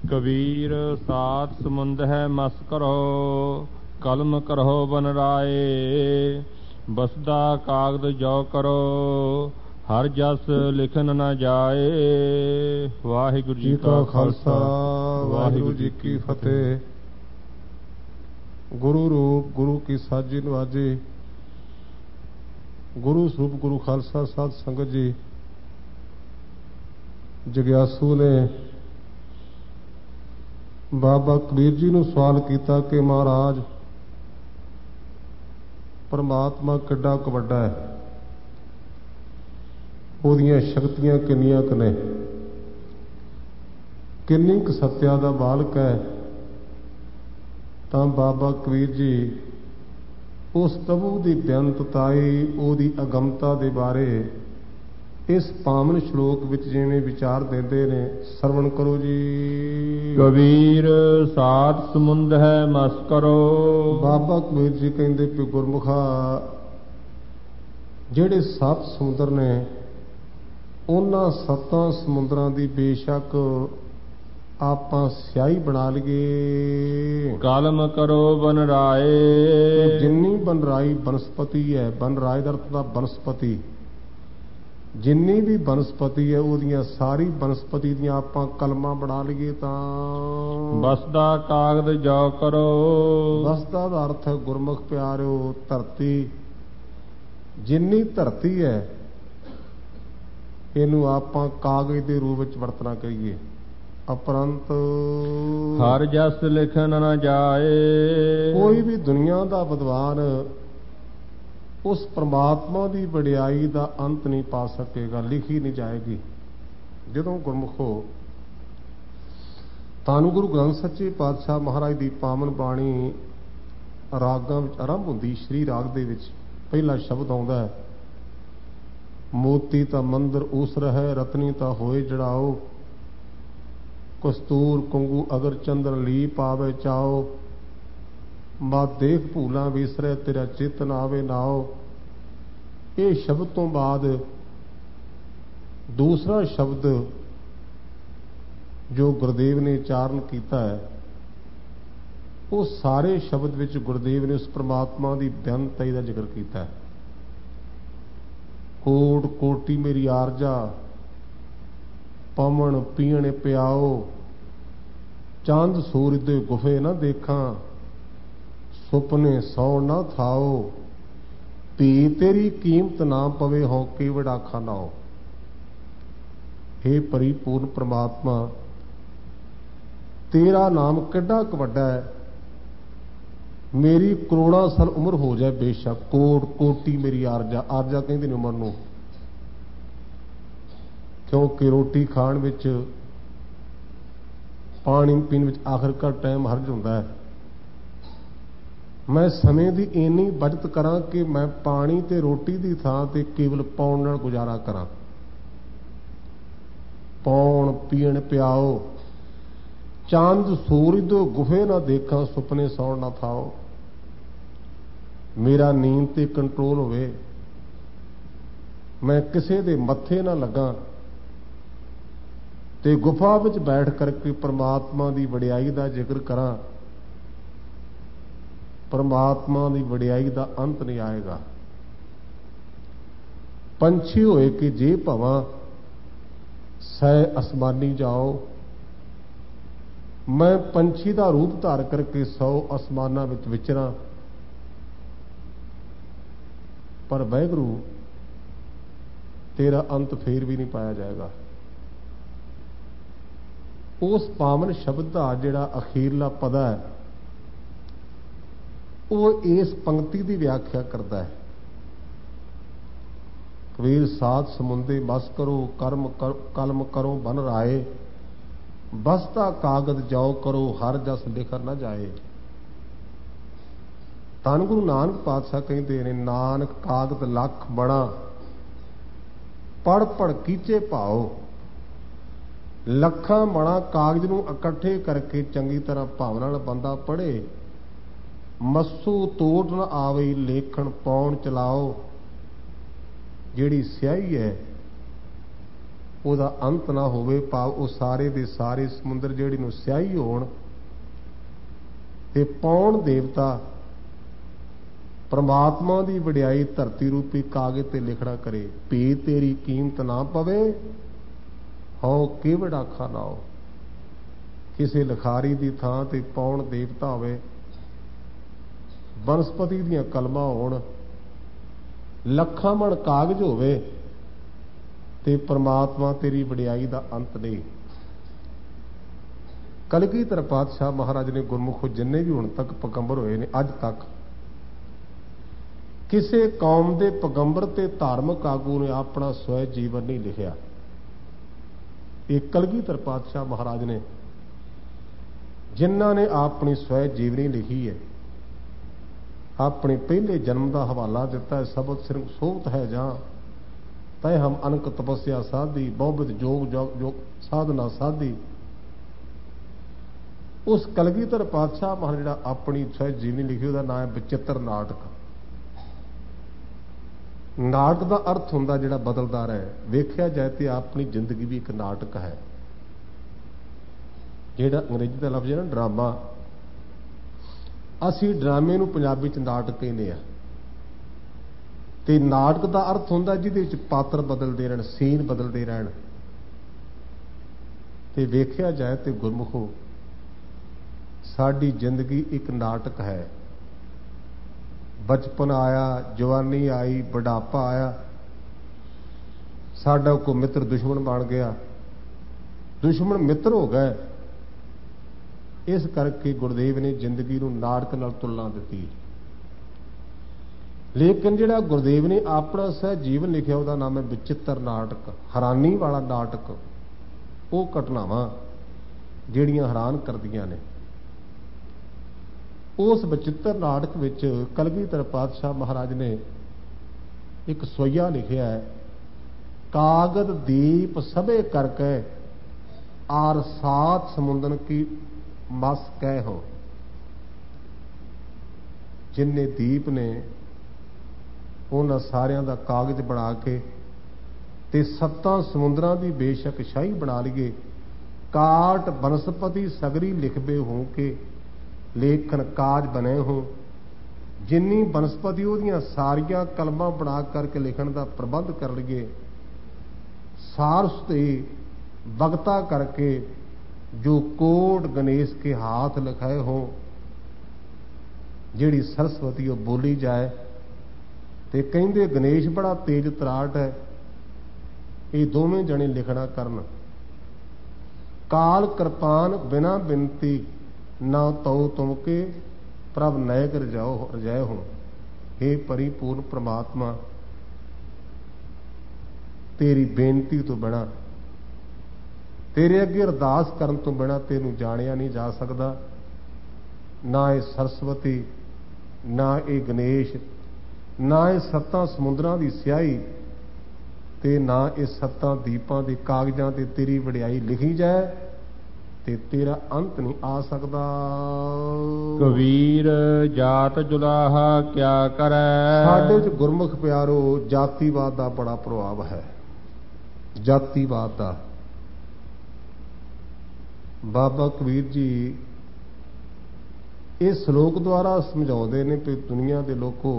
कबीर सात समुंद है मस करो, कलम करो बन राए। बसदा कागद जो करो, हर जस लिखन न जाए। वाहिगुरु जी का खालसा, वाहिगुरु जी की फतेह। गुरु रूप गुरु की साजी नवाजी। गुरु स्वरूप गुरु खालसा साध संगत जी। जग्यासू ने बाबा कबीर जी ਨੂੰ सवाल किया कि महाराज परमात्मा किड्डा क वड्डा है, ਉਹਦੀਆਂ ਸ਼ਕਤੀਆਂ ਕਿੰਨੀਆਂ ਕੁ ਨੇ, ਕਿੰਨੀ ਕੁ ਸੱਤਿਆ ਦਾ ਬਾਲਕ ਹੈ। ਤਾਂ ਬਾਬਾ ਕਬੀਰ ਜੀ ਉਸ ਪ੍ਰਭੂ ਦੀ ਬੇਅੰਤਤਾਈ, ਉਹਦੀ ਅਗਮਤਾ ਦੇ ਬਾਰੇ ਇਸ ਪਾਵਨ ਸ਼ਲੋਕ ਵਿੱਚ ਜਿਵੇਂ ਵਿਚਾਰ ਦਿੰਦੇ ਨੇ, ਸਰਵਣ ਕਰੋ ਜੀ। ਕਬੀਰ ਸਾਤ ਸਮੁੰਦ ਹੈ ਮਸ ਕਰੋ। ਬਾਬਾ ਕਬੀਰ ਜੀ ਕਹਿੰਦੇ ਕਿ ਗੁਰਮੁਖਾ ਜਿਹੜੇ 7 ਸਮੁੰਦਰ ਨੇ, ਉਹਨਾਂ 7 ਸਮੁੰਦਰਾਂ ਦੀ ਬੇਸ਼ੱਕ ਆਪਾਂ ਸਿਆਹੀ ਬਣਾ ਲਈਏ। ਕਲਮ ਕਰੋ ਬਨ ਰਾਏ। ਜਿੰਨੀ ਬਨਰਾਈ ਬਨਸਪਤੀ ਹੈ, ਬਨਰਾਏ ਦਾ ਅਰਥ ਦਾ ਬਨਸਪਤੀ, ਜਿੰਨੀ ਵੀ ਬਨਸਪਤੀ ਹੈ ਉਹਦੀਆਂ ਸਾਰੀ ਬਨਸਪਤੀ ਦੀਆਂ ਆਪਾਂ ਕਲਮਾਂ ਬਣਾ ਲਈਏ ਤਾਂ। ਬਸਦਾ ਕਾਗਦ ਜੋ ਕਰੋ। ਬਸਦਾ ਦਾ ਅਰਥ ਹੈ ਗੁਰਮੁਖ ਪਿਆਰਿਓ ਧਰਤੀ। ਜਿੰਨੀ ਧਰਤੀ ਹੈ ਇਹਨੂੰ ਆਪਾਂ ਕਾਗਜ਼ ਦੇ ਰੂਪ ਵਿੱਚ ਵਰਤਣਾ ਕਰੀਏ। ਅਪਰੰਤ ਹਰ ਜਸ ਲਿਖਣ ਨਾ ਜਾਏ। ਕੋਈ ਵੀ ਦੁਨੀਆ ਦਾ ਵਿਦਵਾਨ ਉਸ ਪ੍ਰਮਾਤਮਾ ਦੀ ਵਡਿਆਈ ਦਾ ਅੰਤ ਨਹੀਂ ਪਾ ਸਕੇਗਾ, ਲਿਖੀ ਨਹੀਂ ਜਾਏਗੀ। ਜਦੋਂ ਗੁਰਮੁਖੋ ਧੰਨ ਗੁਰੂ ਗ੍ਰੰਥ ਸੱਚੇ ਪਾਤਸ਼ਾਹ ਮਹਾਰਾਜ ਦੀ ਪਾਵਨ ਬਾਣੀ ਰਾਗਾਂ ਵਿੱਚ ਆਰੰਭ ਹੁੰਦੀ, ਸ਼੍ਰੀ ਰਾਗ ਦੇ ਵਿੱਚ ਪਹਿਲਾ ਸ਼ਬਦ ਆਉਂਦਾ ਹੈ, ਮੋਤੀ ਤਾਂ ਮੰਦਰ ਊਸਰ ਹੈ, ਰਤਨੀ ਤਾਂ ਹੋਏ ਜੜਾਓ, ਕਸਤੂਰ ਕੰਗੂ ਅਗਰ ਚੰਦਰ ਲੀ ਪਾਵੇ ਚਾਓ, ਮਾ ਦੇਖ ਭੂਲਾਂ ਵਿਸਰੇ ਤੇਰਾ ਚਿੱਤ ਨਾ ਆਵੇ ਨਾਓ। ਇਹ ਸ਼ਬਦ ਤੋਂ ਬਾਅਦ ਦੂਸਰਾ ਸ਼ਬਦ ਜੋ ਗੁਰਦੇਵ ਨੇ ਉਚਾਰਨ ਕੀਤਾ ਹੈ, ਉਹ ਸਾਰੇ ਸ਼ਬਦ ਵਿੱਚ ਗੁਰਦੇਵ ਨੇ ਉਸ ਪ੍ਰਮਾਤਮਾ ਦੀ ਬੇਅੰਤਤਾ ਦਾ ਜ਼ਿਕਰ ਕੀਤਾ ਹੈ। ਕੋਟ ਕੋਟੀ ਮੇਰੀ ਆਰਜਾ, ਪਵਨ ਪੀਣ ਪਿਆਓ, ਚੰਦ ਸੂਰਜ ਦੇ ਗੁਫੇ ਨਾ ਦੇਖਾਂ, ਸੁਪਨੇ ਸੌ ਨਾ ਥਾਓ, ਧੀ ਤੇਰੀ ਕੀਮਤ ਨਾ ਪਵੇ ਹੋ ਕੇ ਵਡਾਖਾ ਨਾਓ। हे परिपूर्ण परमात्मा, तेरा नाम किड्डा क वड्डा है। मेरी करोड़ां साल उम्र हो जाए बेशक, कोट कोटी मेरी आरजा, आरजा कहते ने उम्र नूं, क्योंकि रोटी खाण विच पानी पीण विच आखिरकार टाइम हर्ज हुंदा है। मैं समय की इन्नी बचत करा कि मैं पानी ते रोटी की थां ते केवल पौण नाल गुजारा करा। पौण पीण पियाओ, चंद सूरज दो गुफे ना देखा, सुपने सौण ना थाओ। मेरा नींद ते कंट्रोल होवे, मैं किसे दे मत्थे ना लगा ते गुफा विच बैठ करके परमात्मा की वडियाई का जिक्र करा। परमात्मा की वडियाई का अंत नहीं आएगा। पंछी होए कि जे भवां सै आसमानी जाओ, मैं पंछी का रूप धार करके 100 आसमानां विच विचरा, पर वाहिगुरू तेरा अंत फिर भी नहीं पाया जाएगा। उस पावन शब्द का जिहड़ा अखीरला पदा है, वो इस पंक्ति की व्याख्या करता है। कबीर सात समुंदे बस करो, कलम करो बन राए, बसता कागज जाओ करो, हर जस लिख न जाए। धन गुरु नानक पातशाह कहते ने, नानक कागज लख बड़ा, पढ़ पढ़ कीचे भाओ। ਲੱਖਾਂ ਮਣਾ ਕਾਗਜ਼ ਨੂੰ ਇਕੱਠੇ ਕਰਕੇ ਚੰਗੀ ਤਰ੍ਹਾਂ ਭਾਵਨਾ ਨਾਲ ਬੰਦਾ ਪੜ੍ਹੇ, ਮੱਸੂ ਤੋੜ ਨਾ ਆਵੇ ਲੇਖਣ ਪੌਣ ਚਲਾਓ। ਜਿਹੜੀ ਸਿਆਹੀ ਹੈ ਉਹਦਾ ਅੰਤ ਨਾ ਹੋਵੇ, ਭਾਵ ਉਹ ਸਾਰੇ ਦੇ ਸਾਰੇ ਸਮੁੰਦਰ ਜਿਹੜੀ ਨੂੰ ਸਿਆਹੀ ਹੋਣ ਤੇ ਪੌਣ ਦੇਵਤਾ ਪ੍ਰਮਾਤਮਾ ਦੀ ਵਡਿਆਈ ਧਰਤੀ ਰੂਪੀ ਕਾਗਜ਼ ਤੇ ਲਿਖਣਾ ਕਰੇ। ਭੀ ਤੇਰੀ ਕੀਮਤ ਨਾ ਪਵੇ, ਹਉ ਕਿਵੜ ਆਖਾ ਨਾਓ। ਕਿਸੇ ਲਿਖਾਰੀ ਦੀ ਥਾਂ ਤੇ ਪੌਣ ਦੇਵਤਾ ਹੋਵੇ, ਬਨਸਪਤੀ ਦੀਆਂ ਕਲਮਾਂ ਹੋਣ, ਲੱਖਾਂ ਮਣ ਕਾਗਜ਼ ਹੋਵੇ ਤੇ ਪ੍ਰਮਾਤਮਾ ਤੇਰੀ ਵਡਿਆਈ ਦਾ ਅੰਤ ਨਹੀਂ। ਕਲਗੀਧਰ ਪਾਤਸ਼ਾਹ ਮਹਾਰਾਜ ਨੇ ਗੁਰਮੁਖੋ ਜਿੰਨੇ ਵੀ ਹੁਣ ਤੱਕ ਪੈਗੰਬਰ ਹੋਏ ਨੇ, ਅੱਜ ਤੱਕ ਕਿਸੇ ਕੌਮ ਦੇ ਪੈਗੰਬਰ ਤੇ ਧਾਰਮਿਕ ਆਗੂ ਨੇ ਆਪਣਾ ਸਵੈ ਜੀਵਨ ਨਹੀਂ ਲਿਖਿਆ। ਇਹ ਕਲਗੀਧਰ ਪਾਤਸ਼ਾਹ ਮਹਾਰਾਜ ਨੇ, ਜਿਨ੍ਹਾਂ ਨੇ ਆਪਣੀ ਸਵੈ ਜੀਵਨੀ ਲਿਖੀ ਹੈ, ਆਪਣੇ ਪਹਿਲੇ ਜਨਮ ਦਾ ਹਵਾਲਾ ਦਿੱਤਾ ਹੈ। ਸਬਦ ਸਿਰ ਸੋਹਤ ਹੈ ਜਾਂ ਤੈ ਹਮ ਅਨਕ ਤਪੱਸਿਆ ਸਾਧੀ, ਬਹੁਬਿਧ ਜੋਗ ਸਾਧਨਾ ਸਾਧੀ। ਉਸ ਕਲਗੀਧਰ ਪਾਤਸ਼ਾਹ ਮਹਾਰਾਜ ਜਿਹੜਾ ਆਪਣੀ ਸਵੈ ਜੀਵਨੀ ਲਿਖੀ, ਉਹਦਾ ਨਾਮ ਹੈ ਬਚਿੱਤਰ ਨਾਟਕ। ਨਾਟਕ ਦਾ ਅਰਥ ਹੁੰਦਾ ਜਿਹੜਾ ਬਦਲਦਾਰ ਹੈ। ਵੇਖਿਆ ਜਾਏ ਤੇ ਆਪਣੀ ਜ਼ਿੰਦਗੀ ਵੀ ਇੱਕ ਨਾਟਕ ਹੈ। ਜਿਹੜਾ ਅੰਗਰੇਜ਼ੀ ਦਾ ਲਫ਼ਜ਼ ਹੈ ਨਾ ਡਰਾਮਾ, ਅਸੀਂ ਡਰਾਮੇ ਨੂੰ ਪੰਜਾਬੀ ਚ ਨਾਟਕ ਕਹਿੰਦੇ ਆ। ਤੇ ਨਾਟਕ ਦਾ ਅਰਥ ਹੁੰਦਾ ਜਿਹਦੇ ਵਿੱਚ ਪਾਤਰ ਬਦਲਦੇ ਰਹਿਣ, ਸੀਨ ਬਦਲਦੇ ਰਹਿਣ। ਤੇ ਵੇਖਿਆ ਜਾਏ ਤੇ ਗੁਰਮੁਖੋ ਸਾਡੀ ਜ਼ਿੰਦਗੀ ਇੱਕ ਨਾਟਕ ਹੈ। ਬਚਪਨ ਆਇਆ, ਜਵਾਨੀ ਆਈ, ਬੁਢਾਪਾ ਆਇਆ, ਸਾਡਾ ਕੋਈ ਮਿੱਤਰ ਦੁਸ਼ਮਣ ਬਣ ਗਿਆ, ਦੁਸ਼ਮਣ ਮਿੱਤਰ ਹੋ ਗਏ। ਇਸ ਕਰਕੇ ਗੁਰਦੇਵ ਨੇ ਜ਼ਿੰਦਗੀ ਨੂੰ ਨਾਟਕ ਨਾਲ ਤੁਲਨਾ ਦਿੱਤੀ। ਲੇਕਿਨ ਜਿਹੜਾ ਗੁਰਦੇਵ ਨੇ ਆਪਣਾ ਸਹਿ ਜੀਵਨ ਲਿਖਿਆ, ਉਹਦਾ ਨਾਮ ਹੈ ਬਚਿੱਤਰ ਨਾਟਕ, ਹੈਰਾਨੀ ਵਾਲਾ ਨਾਟਕ। ਉਹ ਘਟਨਾਵਾਂ ਜਿਹੜੀਆਂ ਹੈਰਾਨ ਕਰਦੀਆਂ ਨੇ। ਉਸ ਬਚਿੱਤਰ ਨਾਟਕ ਵਿੱਚ ਕਲਗੀਧਰ ਪਾਤਸ਼ਾਹ ਮਹਾਰਾਜ ਨੇ ਇੱਕ ਸਵਈਆ ਲਿਖਿਆ ਹੈ, ਕਾਗਦ ਦੀਪ ਸਭੇ ਕਰਕੇ ਆਰ ਸਾਤ ਸਮੁੰਦਨ ਕੀ ਮਸ ਕਹਿ ਹੋ। ਜਿੰਨੇ ਦੀਪ ਨੇ ਉਹਨਾਂ ਸਾਰਿਆਂ ਦਾ ਕਾਗਜ਼ ਬਣਾ ਕੇ ਤੇ ਸੱਤਾਂ ਸਮੁੰਦਰਾਂ ਦੀ ਬੇਸ਼ੱਕ ਸ਼ਾਹੀ ਬਣਾ ਲਈਏ। ਕਾਟ ਬਨਸਪਤੀ ਸਗਰੀ ਲਿਖਬੇ ਹੋ ਕੇ ਲੇਖਨ ਕਾਜ ਬਣੇ ਹੋ। ਜਿੰਨੀ ਬਨਸਪਤੀ ਉਹਦੀਆਂ ਸਾਰੀਆਂ ਕਲਮਾਂ ਬਣਾ ਕਰਕੇ ਲਿਖਣ ਦਾ ਪ੍ਰਬੰਧ ਕਰ ਲਈਏ। ਸਾਰਸ ਤੇ ਬਗਤਾ ਕਰਕੇ ਜੋ ਕੋਟ ਗਣੇਸ਼ ਕੇ ਹਾਥ ਲਿਖਾਏ ਹੋ। ਜਿਹੜੀ ਸਰਸਵਤੀ ਉਹ ਬੋਲੀ ਜਾਏ। ਤੇ ਕਹਿੰਦੇ ਗਣੇਸ਼ ਬੜਾ ਤੇਜ ਤਰਾਟ ਹੈ, ਇਹ ਦੋਵੇਂ ਜਣੇ ਲਿਖਣਾ ਕਰਨ। ਕਾਲ ਕਿਰਪਾਨ ਬਿਨਾ ਬਿਨਤੀ ਨਾ ਤਉ ਤੁਮਕੇ ਪ੍ਰਭ ਨੈਕ ਰਜਾਏ ਹੋ। हे परिपूर्ण ਪ੍ਰਮਾਤਮਾ, ਤੇਰੀ ਬੇਨਤੀ ਤੋਂ ਬਿਨਾਂ, ਤੇਰੇ ਅੱਗੇ ਅਰਦਾਸ ਕਰਨ ਤੋਂ ਬਿਨਾਂ ਤੈਨੂੰ ਜਾਣਿਆ ਨਹੀਂ ਜਾ ਸਕਦਾ। ਨਾ ਇਹ ਸਰਸਵਤੀ, ਨਾ ਇਹ ਗਣੇਸ਼, ਨਾ ਇਹ ਸੱਤਾਂ ਸਮੁੰਦਰਾਂ ਦੀ ਸਿਆਹੀ, ਤੇ ਨਾ ਇਹ ਸੱਤਾਂ ਦੀਪਾਂ ਦੇ ਕਾਗਜ਼ਾਂ ਤੇ ਤੇਰੀ ਵਡਿਆਈ ਲਿਖੀ ਜਾਏ ਤੇ ਤੇਰਾ ਅੰਤ ਨਹੀਂ ਆ ਸਕਦਾ। ਕਬੀਰ ਜਾਤ ਜੁਲਾਹਾ ਕਿਆ ਕਰੈ। ਸਾਡੇ ਚ ਗੁਰਮੁਖ ਪਿਆਰੋ ਜਾਤੀਵਾਦ ਦਾ ਬੜਾ ਪ੍ਰਭਾਵ ਹੈ। ਜਾਤੀਵਾਦ ਦਾ ਬਾਬਾ ਕਬੀਰ ਜੀ ਇਹ ਸ਼ਲੋਕ ਦੁਆਰਾ ਸਮਝਾਉਂਦੇ ਨੇ ਕਿ ਦੁਨੀਆ ਦੇ ਲੋਕੋ,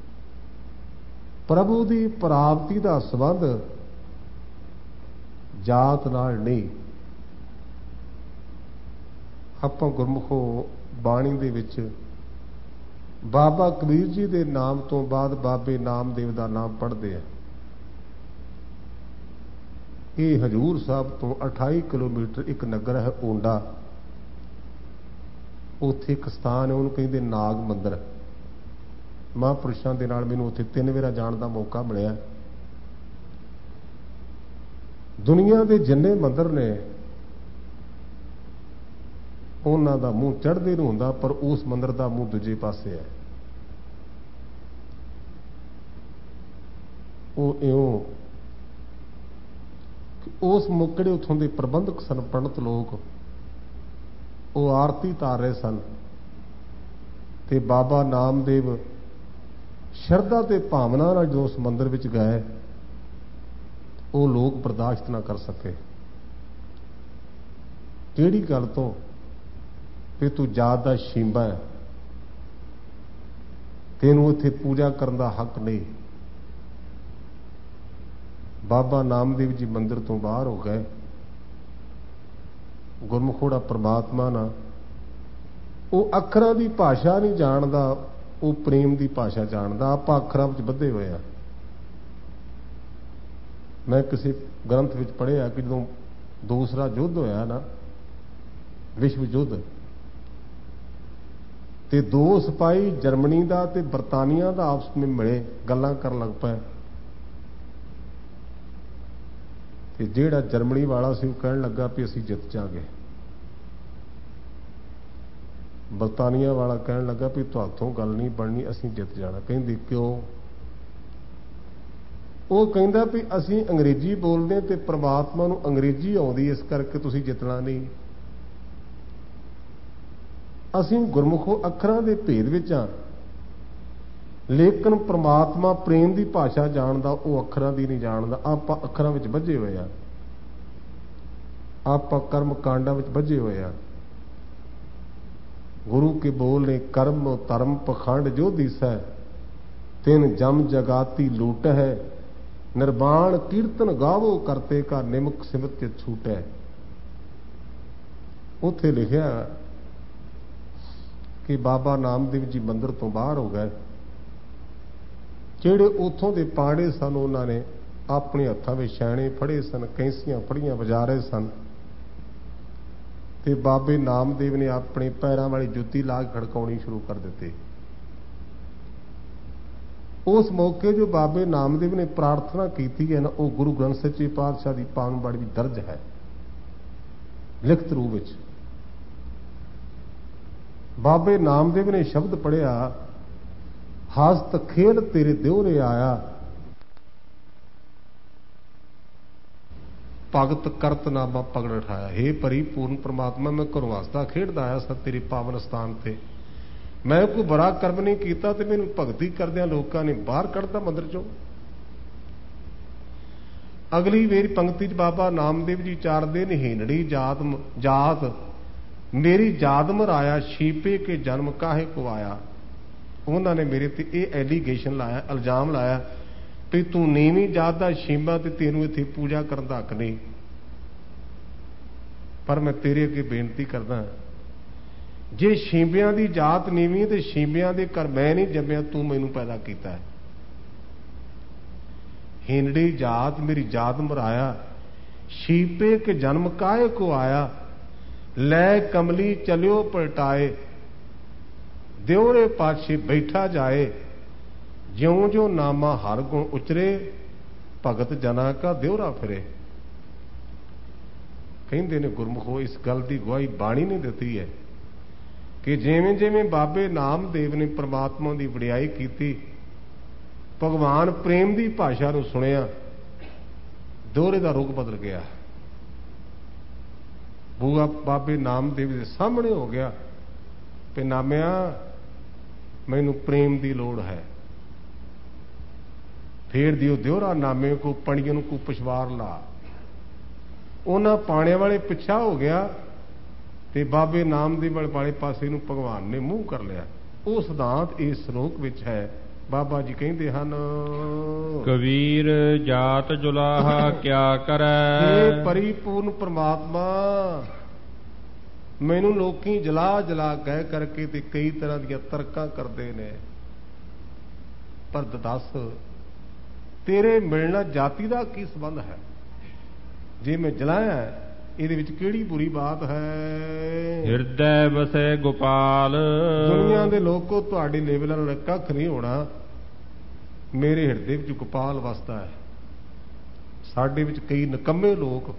ਪ੍ਰਭੂ ਦੀ ਪ੍ਰਾਪਤੀ ਦਾ ਸੰਬੰਧ ਜਾਤ ਨਾਲ ਨਹੀਂ। ਆਪਾਂ ਗੁਰਮੁਖੋ ਬਾਣੀ ਦੇ ਵਿੱਚ ਬਾਬਾ ਕਬੀਰ ਜੀ ਦੇ ਨਾਮ ਤੋਂ ਬਾਅਦ ਬਾਬੇ ਨਾਮਦੇਵ ਦਾ ਨਾਮ ਪੜ੍ਹਦੇ ਆ। ਇਹ ਹਜੂਰ ਸਾਹਿਬ ਤੋਂ 28 ਕਿਲੋਮੀਟਰ ਇੱਕ ਨਗਰ ਹੈ ਓਂਡਾ। ਉੱਥੇ ਇੱਕ ਸਥਾਨ ਹੈ, ਉਹਨੂੰ ਕਹਿੰਦੇ ਨਾਗ ਮੰਦਰ। ਮਹਾਂਪੁਰਸ਼ਾਂ ਦੇ ਨਾਲ ਮੈਨੂੰ ਉੱਥੇ 3 ਵੇਰਾ ਜਾਣ ਦਾ ਮੌਕਾ ਮਿਲਿਆ। ਦੁਨੀਆ ਦੇ ਜਿੰਨੇ ਮੰਦਰ ਨੇ ਉਹਨਾਂ ਦਾ ਮੂੰਹ ਚੜ੍ਹਦੇ ਨੂੰ ਹੁੰਦਾ, ਪਰ ਉਸ ਮੰਦਰ ਦਾ ਮੂੰਹ ਦੂਜੇ ਪਾਸੇ ਹੈ। ਉਹ ਇਉਂ ਉਸ ਮੌਕੇ ਉੱਥੋਂ ਦੇ ਪ੍ਰਬੰਧਕ ਸਨ, ਪੰਡਤ ਲੋਕ, ਉਹ ਆਰਤੀ ਤਾਰ ਰਹੇ ਸਨ ਤੇ ਬਾਬਾ ਨਾਮਦੇਵ ਸ਼ਰਧਾ ਤੇ ਭਾਵਨਾ ਨਾਲ ਜੋ ਉਸ ਮੰਦਰ ਵਿੱਚ ਗਏ ਉਹ ਲੋਕ ਬਰਦਾਸ਼ਤ ਨਾ ਕਰ ਸਕੇ। ਕਿਹੜੀ ਗੱਲ ਤੋਂ? ਵੀ ਤੂੰ ਜਾਤ ਦਾ ਸ਼ੀਂਬਾ ਹੈ, ਤੈਨੂੰ ਇੱਥੇ ਪੂਜਾ ਕਰਨ ਦਾ ਹੱਕ ਨਹੀਂ। ਬਾਬਾ ਨਾਮਦੇਵ ਜੀ ਮੰਦਿਰ ਤੋਂ ਬਾਹਰ ਹੋ ਗਏ। ਗੁਰਮੁਖੋੜਾ ਪ੍ਰਮਾਤਮਾ ਨਾ, ਉਹ ਅੱਖਰਾਂ ਦੀ ਭਾਸ਼ਾ ਨਹੀਂ ਜਾਣਦਾ, ਉਹ ਪ੍ਰੇਮ ਦੀ ਭਾਸ਼ਾ ਜਾਣਦਾ। ਆਪਾਂ ਅੱਖਰਾਂ ਵਿੱਚ ਬੱਧੇ ਹੋਏ ਆ। ਮੈਂ ਕਿਸੇ ਗ੍ਰੰਥ ਵਿੱਚ ਪੜ੍ਹਿਆ ਕਿ ਜਦੋਂ ਦੂਸਰਾ ਯੁੱਧ ਹੋਇਆ ਨਾ, ਵਿਸ਼ਵ ਯੁੱਧ, ਤੇ ਦੋ ਸਿਪਾਹੀ ਜਰਮਨੀ ਦਾ ਤੇ ਬਰਤਾਨੀਆ ਦਾ ਆਪਸ ਵਿੱਚ ਮਿਲੇ, ਗੱਲਾਂ ਕਰਨ ਲੱਗ ਪਏ। ਤੇ ਜਿਹੜਾ ਜਰਮਨੀ ਵਾਲਾ ਸੀ ਉਹ ਕਹਿਣ ਲੱਗਾ ਵੀ ਅਸੀਂ ਜਿੱਤ ਜਾਗੇ। ਬਰਤਾਨੀਆ ਵਾਲਾ ਕਹਿਣ ਲੱਗਾ ਵੀ ਤੁਹਾਥੋਂ ਗੱਲ ਨਹੀਂ ਬਣਨੀ, ਅਸੀਂ ਜਿੱਤ ਜਾਣਾ। ਕਹਿੰਦੇ ਕਿਉਂ? ਉਹ ਕਹਿੰਦਾ ਵੀ ਅਸੀਂ ਅੰਗਰੇਜ਼ੀ ਬੋਲਦੇ ਤੇ ਪ੍ਰਮਾਤਮਾ ਨੂੰ ਅੰਗਰੇਜ਼ੀ ਆਉਂਦੀ, ਇਸ ਕਰਕੇ ਤੁਸੀਂ ਜਿੱਤਣਾ ਨਹੀਂ। ਅਸੀਂ ਗੁਰਮੁਖੋ ਅੱਖਰਾਂ ਦੇ ਭੇਦ ਵਿੱਚ ਹਾਂ, ਲੇਕਿਨ ਪ੍ਰਮਾਤਮਾ ਪ੍ਰੇਮ ਦੀ ਭਾਸ਼ਾ ਜਾਣਦਾ, ਉਹ ਅੱਖਰਾਂ ਦੀ ਨਹੀਂ ਜਾਣਦਾ। ਆਪਾਂ ਅੱਖਰਾਂ ਵਿੱਚ ਬੱਝੇ ਹੋਏ ਆ, ਆਪਾਂ ਕਰਮ ਕਾਂਡਾਂ ਵਿੱਚ ਬੱਝੇ ਹੋਏ ਆ। ਗੁਰੂ ਕੇ ਬੋਲ ਨੇ ਕਰਮ ਧਰਮ ਪਖੰਡ ਜੋ ਦਿਸੈ, ਤਿਨ ਜਮ ਜਗਾਤੀ ਲੂਟ ਹੈ, ਨਿਰਵਾਣ ਕੀਰਤਨ ਗਾਵੋ ਕਰਤੇ ਕਾ ਨਿਮਕ ਸਿਮਤ ਚ ਛੂਟੈ। ਉੱਥੇ ਲਿਖਿਆ ਕਿ ਬਾਬਾ ਨਾਮਦੇਵ ਜੀ ਮੰਦਿਰ ਤੋਂ ਬਾਹਰ ਹੋ ਗਏ। ਜਿਹੜੇ ਉੱਥੋਂ ਦੇ ਪਾੜੇ ਸਨ, ਉਹਨਾਂ ਨੇ ਆਪਣੇ ਹੱਥਾਂ ਵਿੱਚ ਛੈਣੇ ਫੜੇ ਸਨ, ਕੈਂਸੀਆਂ ਫੜੀਆਂ ਵਜਾ ਰਹੇ ਸਨ। ਤੇ ਬਾਬੇ ਨਾਮਦੇਵ ਨੇ ਆਪਣੇ ਪੈਰਾਂ ਵਾਲੀ ਜੁੱਤੀ ਲਾ ਕੇ ਖੜਕਾਉਣੀ ਸ਼ੁਰੂ ਕਰ ਦਿੱਤੀ। ਉਸ ਮੌਕੇ ਜੋ ਬਾਬੇ ਨਾਮਦੇਵ ਨੇ ਪ੍ਰਾਰਥਨਾ ਕੀਤੀ ਹੈ ਨਾ, ਉਹ ਗੁਰੂ ਗ੍ਰੰਥ ਸੱਚੇ ਪਾਤਸ਼ਾਹ ਦੀ ਪਾਵਨ ਬਾਣੀ ਵਿੱਚ ਦਰਜ ਹੈ, ਲਿਖਤ ਰੂਪ ਵਿੱਚ। ਬਾਬੇ ਨਾਮਦੇਵ ਨੇ ਸ਼ਬਦ ਪੜਿਆ, ਹਸਤ ਖੇਲ ਤੇਰੇ ਦਿਉਰੇ ਆਇਆ, ਭਗਤ ਕਰਤ ਨਾਮਾ ਪਗੜ ਉਠਾਇਆ। ਹੇ ਪਰਿਪੂਰਨ ਪ੍ਰਮਾਤਮਾ, ਮੈਂ ਘਰੋਂ ਹੱਸਦਾ ਖੇਡਦਾ ਆਇਆ ਸਭ ਤੇਰੇ ਪਾਵਨ ਸਥਾਨ ਤੇ। ਮੈਂ ਕੋਈ ਬੜਾ ਕਰਮ ਨਹੀਂ ਕੀਤਾ ਤੇ ਮੈਨੂੰ ਭਗਤੀ ਕਰਦਿਆਂ ਲੋਕਾਂ ਨੇ ਬਾਹਰ ਕੱਢਤਾ ਮੰਦਰ ਚੋਂ। ਅਗਲੀ ਵੇਰ ਪੰਕਤੀ ਚ ਬਾਬਾ ਨਾਮਦੇਵ ਜੀ ਚਾਰਦੇ ਨੇ, ਹੀਨੜੀ ਜਾਤ ਮੇਰੀ ਜਾਤ ਮਰਾਇਆ, ਛੀਪੇ ਕੇ ਜਨਮ ਕਾਹੇ ਕੋ ਆਇਆ। ਉਹਨਾਂ ਨੇ ਮੇਰੇ ਤੇ ਇਹ ਐਲੀਗੇਸ਼ਨ ਲਾਇਆ, ਇਲਜ਼ਾਮ ਲਾਇਆ ਵੀ ਤੂੰ ਨੀਵੀਂ ਜਾਤ ਦਾ ਛੀਂਬਾ ਤੇ ਤੈਨੂੰ ਇੱਥੇ ਪੂਜਾ ਕਰਨ ਦਾ ਹੱਕ ਨਹੀਂ। ਪਰ ਮੈਂ ਤੇਰੇ ਅੱਗੇ ਬੇਨਤੀ ਕਰਦਾ, ਜੇ ਛੀਂਬਿਆਂ ਦੀ ਜਾਤ ਨੀਵੀਂ ਤੇ ਛੀਂਬਿਆਂ ਦੇ ਘਰ ਮੈਂ ਨਹੀਂ ਜੰਮਿਆ, ਤੂੰ ਮੈਨੂੰ ਪੈਦਾ ਕੀਤਾ ਹੈ। ਹੀਨੜੀ ਜਾਤ ਮੇਰੀ ਜਾਤ ਮਰਾਇਆ, ਛੀਪੇ ਕੇ ਜਨਮ ਕਾਹੇ ਕੋ ਆਇਆ, ਲੈ ਕਮਲੀ ਚਲਿਓ ਪਲਟਾਏ, ਦਿਉਰੇ ਪਾਛੇ ਬੈਠਾ ਜਾਏ, ਜਿਉਂ ਜਿਉਂ ਨਾਮਾ ਹਰ ਗੁਣ ਉਚਰੇ, ਭਗਤ ਜਨਾ ਕਾ ਦਿਉਰਾ ਫਿਰੇ। ਕਹਿੰਦੇ ਨੇ ਗੁਰਮੁਖੋ, ਇਸ ਗੱਲ ਦੀ ਗਵਾਹੀ ਬਾਣੀ ਨੇ ਦਿੱਤੀ ਹੈ ਕਿ ਜਿਵੇਂ ਜਿਵੇਂ ਬਾਬੇ ਨਾਮਦੇਵ ਨੇ ਪ੍ਰਮਾਤਮਾ ਦੀ ਵਡਿਆਈ ਕੀਤੀ, ਭਗਵਾਨ ਪ੍ਰੇਮ ਦੀ ਭਾਸ਼ਾ ਨੂੰ ਸੁਣਿਆ, ਦਿਉਰੇ ਦਾ ਰੁਖ ਬਦਲ ਗਿਆ। ਬੂਆ ਬਾਬੇ ਨਾਮਦੇਵ ਦੇ ਸਾਹਮਣੇ ਹੋ ਗਿਆ ਤੇ ਨਾਮਿਆ ਮੈਨੂੰ ਪ੍ਰੇਮ ਦੀ ਲੋੜ ਹੈ। ਫੇਰ ਦਿਓ ਦਿਉਰਾ ਨਾਮੇ ਕੋ ਪਣੀਆਂ ਨੂੰ ਕੋ ਪਛਵਾਰ ਲਾ। ਉਹਨਾਂ ਪਾਣਿਆਂ ਵਾਲੇ ਪਿੱਛਾ ਹੋ ਗਿਆ ਤੇ ਬਾਬੇ ਨਾਮਦੇਵ ਵਾਲੇ ਪਾਸੇ ਨੂੰ ਭਗਵਾਨ ਨੇ ਮੂੰਹ ਕਰ ਲਿਆ। ਉਹ ਸਿਧਾਂਤ ਇਸ ਸ਼ਲੋਕ ਵਿੱਚ ਹੈ। ਬਾਬਾ ਜੀ ਕਹਿੰਦੇ ਹਨ, ਕਬੀਰ ਜਾਤ ਜੁਲਾਹਾ ਕਿਆ ਕਰੈ। ਇਹ ਪਰਿਪੂਰਨ ਪ੍ਰਮਾਤਮਾ, ਮੈਨੂੰ ਲੋਕੀ ਜਲਾ ਜਲਾ ਕਹਿ ਕਰਕੇ ਤੇ ਕਈ ਤਰ੍ਹਾਂ ਦੀਆਂ ਤਰਕਾਂ ਕਰਦੇ ਨੇ, ਪਰ ਦੱਸ ਤੇਰੇ ਮਿਲਣਾ ਜਾਤੀ ਦਾ ਕੀ ਸੰਬੰਧ ਹੈ? ਜੇ ਮੈਂ ਜਲਾਇਆ ਇਹਦੇ ਵਿੱਚ ਕਿਹੜੀ ਬੁਰੀ ਬਾਤ ਹੈ? ਹਿਰਦੈ ਵਸੈ ਗੋਪਾਲ। ਦੁਨੀਆ ਦੇ ਲੋਕੋ ਤੁਹਾਡੀ ਲੇਵਲ ਨਾਲ ਕੱਖ ਨਹੀਂ ਹੋਣਾ, ਮੇਰੇ ਹਿਰਦੇ ਵਿੱਚ ਗੋਪਾਲ ਵਸਦਾ ਹੈ। ਸਾਡੇ ਵਿੱਚ ਕਈ ਨਿਕੰਮੇ ਲੋਕ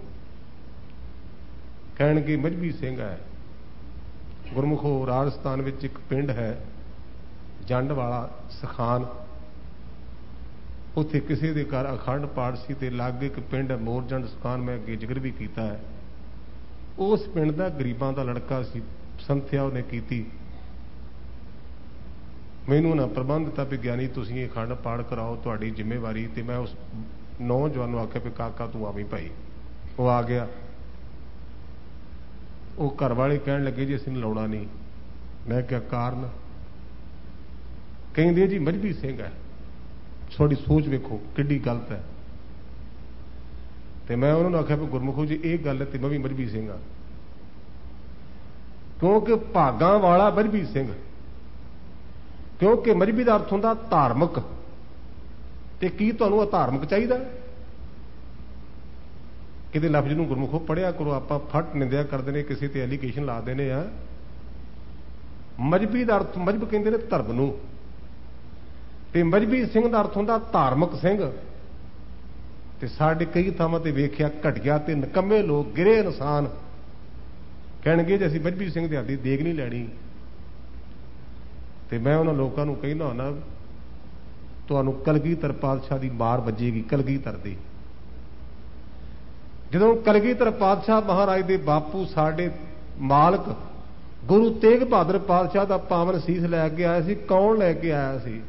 ਕਹਿਣਗੇ ਮਜਬੀ ਸਿੰਘ ਹੈ। ਗੁਰਮੁਖੋ, ਰਾਜਸਥਾਨ ਵਿੱਚ ਇੱਕ ਪਿੰਡ ਹੈ ਜੰਡ ਵਾਲਾ ਸਖਾਨ, ਉੱਥੇ ਕਿਸੇ ਦੇ ਘਰ ਅਖੰਡ ਪਾਠ ਸੀ ਤੇ ਲਾਗੇ ਇੱਕ ਪਿੰਡ ਹੈ ਮੋਰਜੰਡ ਸਖਾਨ, ਮੈਂ ਅੱਗੇ ਜ਼ਿਕਰ ਵੀ ਕੀਤਾ ਹੈ। ਉਸ ਪਿੰਡ ਦਾ ਗਰੀਬਾਂ ਦਾ ਲੜਕਾ ਸੀ, ਸੰਥਿਆ ਉਹਨੇ ਕੀਤੀ। ਮੈਨੂੰ ਨਾ ਪ੍ਰਬੰਧ ਦਿੱਤਾ ਵੀ ਗਿਆਨੀ ਤੁਸੀਂ ਇਹ ਅਖੰਡ ਪਾਠ ਕਰਾਓ, ਤੁਹਾਡੀ ਜ਼ਿੰਮੇਵਾਰੀ। ਤੇ ਮੈਂ ਉਸ ਨੌਜਵਾਨ ਨੂੰ ਆਖਿਆ ਵੀ ਕਾਕਾ ਤੂੰ ਆਵੀਂ ਭਾਈ। ਉਹ ਆ ਗਿਆ। ਉਹ ਘਰ ਵਾਲੇ ਕਹਿਣ ਲੱਗੇ ਜੀ ਅਸੀਂ ਲਾਉਣਾ ਨਹੀਂ। ਮੈਂ ਕਿਹਾ ਕਾਰਨ? ਕਹਿੰਦੇ ਜੀ ਮਜ਼੍ਹਬੀ ਸਿੰਘ ਹੈ। ਤੁਹਾਡੀ ਸੋਚ ਵੇਖੋ ਕਿੱਡੀ ਗਲਤ ਹੈ। ਤੇ ਮੈਂ ਉਹਨਾਂ ਨੂੰ ਆਖਿਆ ਵੀ ਗੁਰਮੁਖੋ ਜੀ ਇਹ ਗੱਲ ਤੇ ਮੈਂ ਵੀ ਮਜ਼੍ਹਬੀ ਸਿੰਘ ਹਾਂ, ਕਿਉਂਕਿ ਭਾਗਾਂ ਵਾਲਾ ਮਜ਼੍ਹਬੀ ਸਿੰਘ, ਕਿਉਂਕਿ ਮਜ਼੍ਹਬੀ ਦਾ ਅਰਥ ਹੁੰਦਾ ਧਾਰਮਿਕ। ਤੇ ਕੀ ਤੁਹਾਨੂੰ ਅਧਾਰਮਿਕ ਚਾਹੀਦਾ? ਕਿਤੇ ਲਫ਼ਜ਼ ਨੂੰ ਗੁਰਮੁਖੋ ਪੜ੍ਹਿਆ ਕਰੋ। ਆਪਾਂ ਫਟ ਨਿੰਦਿਆ ਕਰਦੇ ਨੇ, ਕਿਸੇ ਤੇ ਐਲੀਗੇਸ਼ਨ ਲਾ ਦੇਣੇ ਆ। ਮਜ਼੍ਹਬੀ ਦਾ ਅਰਥ, ਮਜ਼੍ਹਬ ਕਹਿੰਦੇ ਨੇ ਧਰਮ ਨੂੰ, ਤੇ ਮਜ਼੍ਹਬੀ ਸਿੰਘ ਦਾ ਅਰਥ ਹੁੰਦਾ ਧਾਰਮਿਕ ਸਿੰਘ। ਤੇ ਸਾਡੇ ਕਈ ਥਾਵਾਂ ਤੇ ਵੇਖਿਆ ਘਟੀਆ ਤੇ ਨਿਕੰਮੇ ਲੋਕ, ਗਿਰੇ ਇਨਸਾਨ ਕਹਿਣਗੇ ਜੇ ਅਸੀਂ ਮਜ਼੍ਹਬੀ ਸਿੰਘ ਦੇ ਹੱਥ ਦੀ ਦੇਗ ਨਹੀਂ ਲੈਣੀ। ਤੇ ਮੈਂ ਉਹਨਾਂ ਲੋਕਾਂ ਨੂੰ ਕਹਿੰਦਾ ਹੁੰਦਾ ਤੁਹਾਨੂੰ ਕਲਗੀਧਰ ਪਾਤਸ਼ਾਹ ਦੀ ਮਾਰ ਵੱਜੇਗੀ, ਕਲਗੀਧਰ ਦੀ। ਜਦੋਂ ਕਲਗੀਧਰ ਪਾਤਸ਼ਾਹ ਮਹਾਰਾਜ ਦੇ ਬਾਪੂ ਸਾਡੇ ਮਾਲਕ ਗੁਰੂ ਤੇਗ ਬਹਾਦਰ ਪਾਤਸ਼ਾਹ ਦਾ ਪਾਵਨ ਸੀਸ ਲੈ ਕੇ ਆਇਆ ਸੀ, ਕੌਣ ਲੈ ਕੇ ਆਇਆ ਸੀ?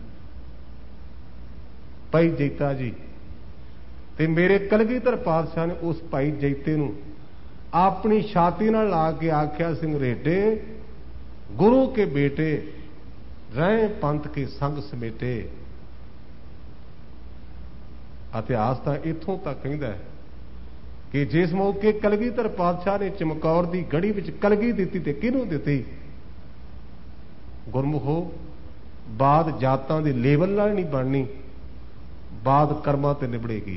ਭਾਈ ਜੈਤਾ ਜੀ। ਤੇ ਮੇਰੇ ਕਲਗੀਧਰ ਪਾਤਸ਼ਾਹ ਨੇ ਉਸ ਭਾਈ ਜੈਤੇ ਨੂੰ ਆਪਣੀ ਛਾਤੀ ਨਾਲ ਲਾ ਕੇ ਆਖਿਆ, ਸਿੰਘਰੇਡੇ ਗੁਰੂ ਕੇ ਬੇਟੇ ਰਹਿ ਪੰਥ ਕੇ ਸੰਗ ਸਮੇਟੇ। ਇਤਿਹਾਸ ਤਾਂ ਇੱਥੋਂ ਤੱਕ ਕਹਿੰਦਾ ਹੈ ਕਿ ਜਿਸ ਮੌਕੇ ਕਲਗੀਧਰ ਪਾਤਸ਼ਾਹ ਨੇ ਚਮਕੌਰ ਦੀ ਗੜੀ ਵਿੱਚ ਕਲਗੀ ਦਿੱਤੀ ਤੇ ਕਿਹਨੂੰ ਦਿੱਤੀ? ਗੁਰਮੁਖੋ, ਬਾਤ ਜਾਤਾਂ ਦੇ ਲੇਵਲ ਨਾਲ ਨਹੀਂ ਬਣਨੀ, ਬਾਤ ਕਰਮਾਂ ਤੇ ਨਿਬੜੇਗੀ।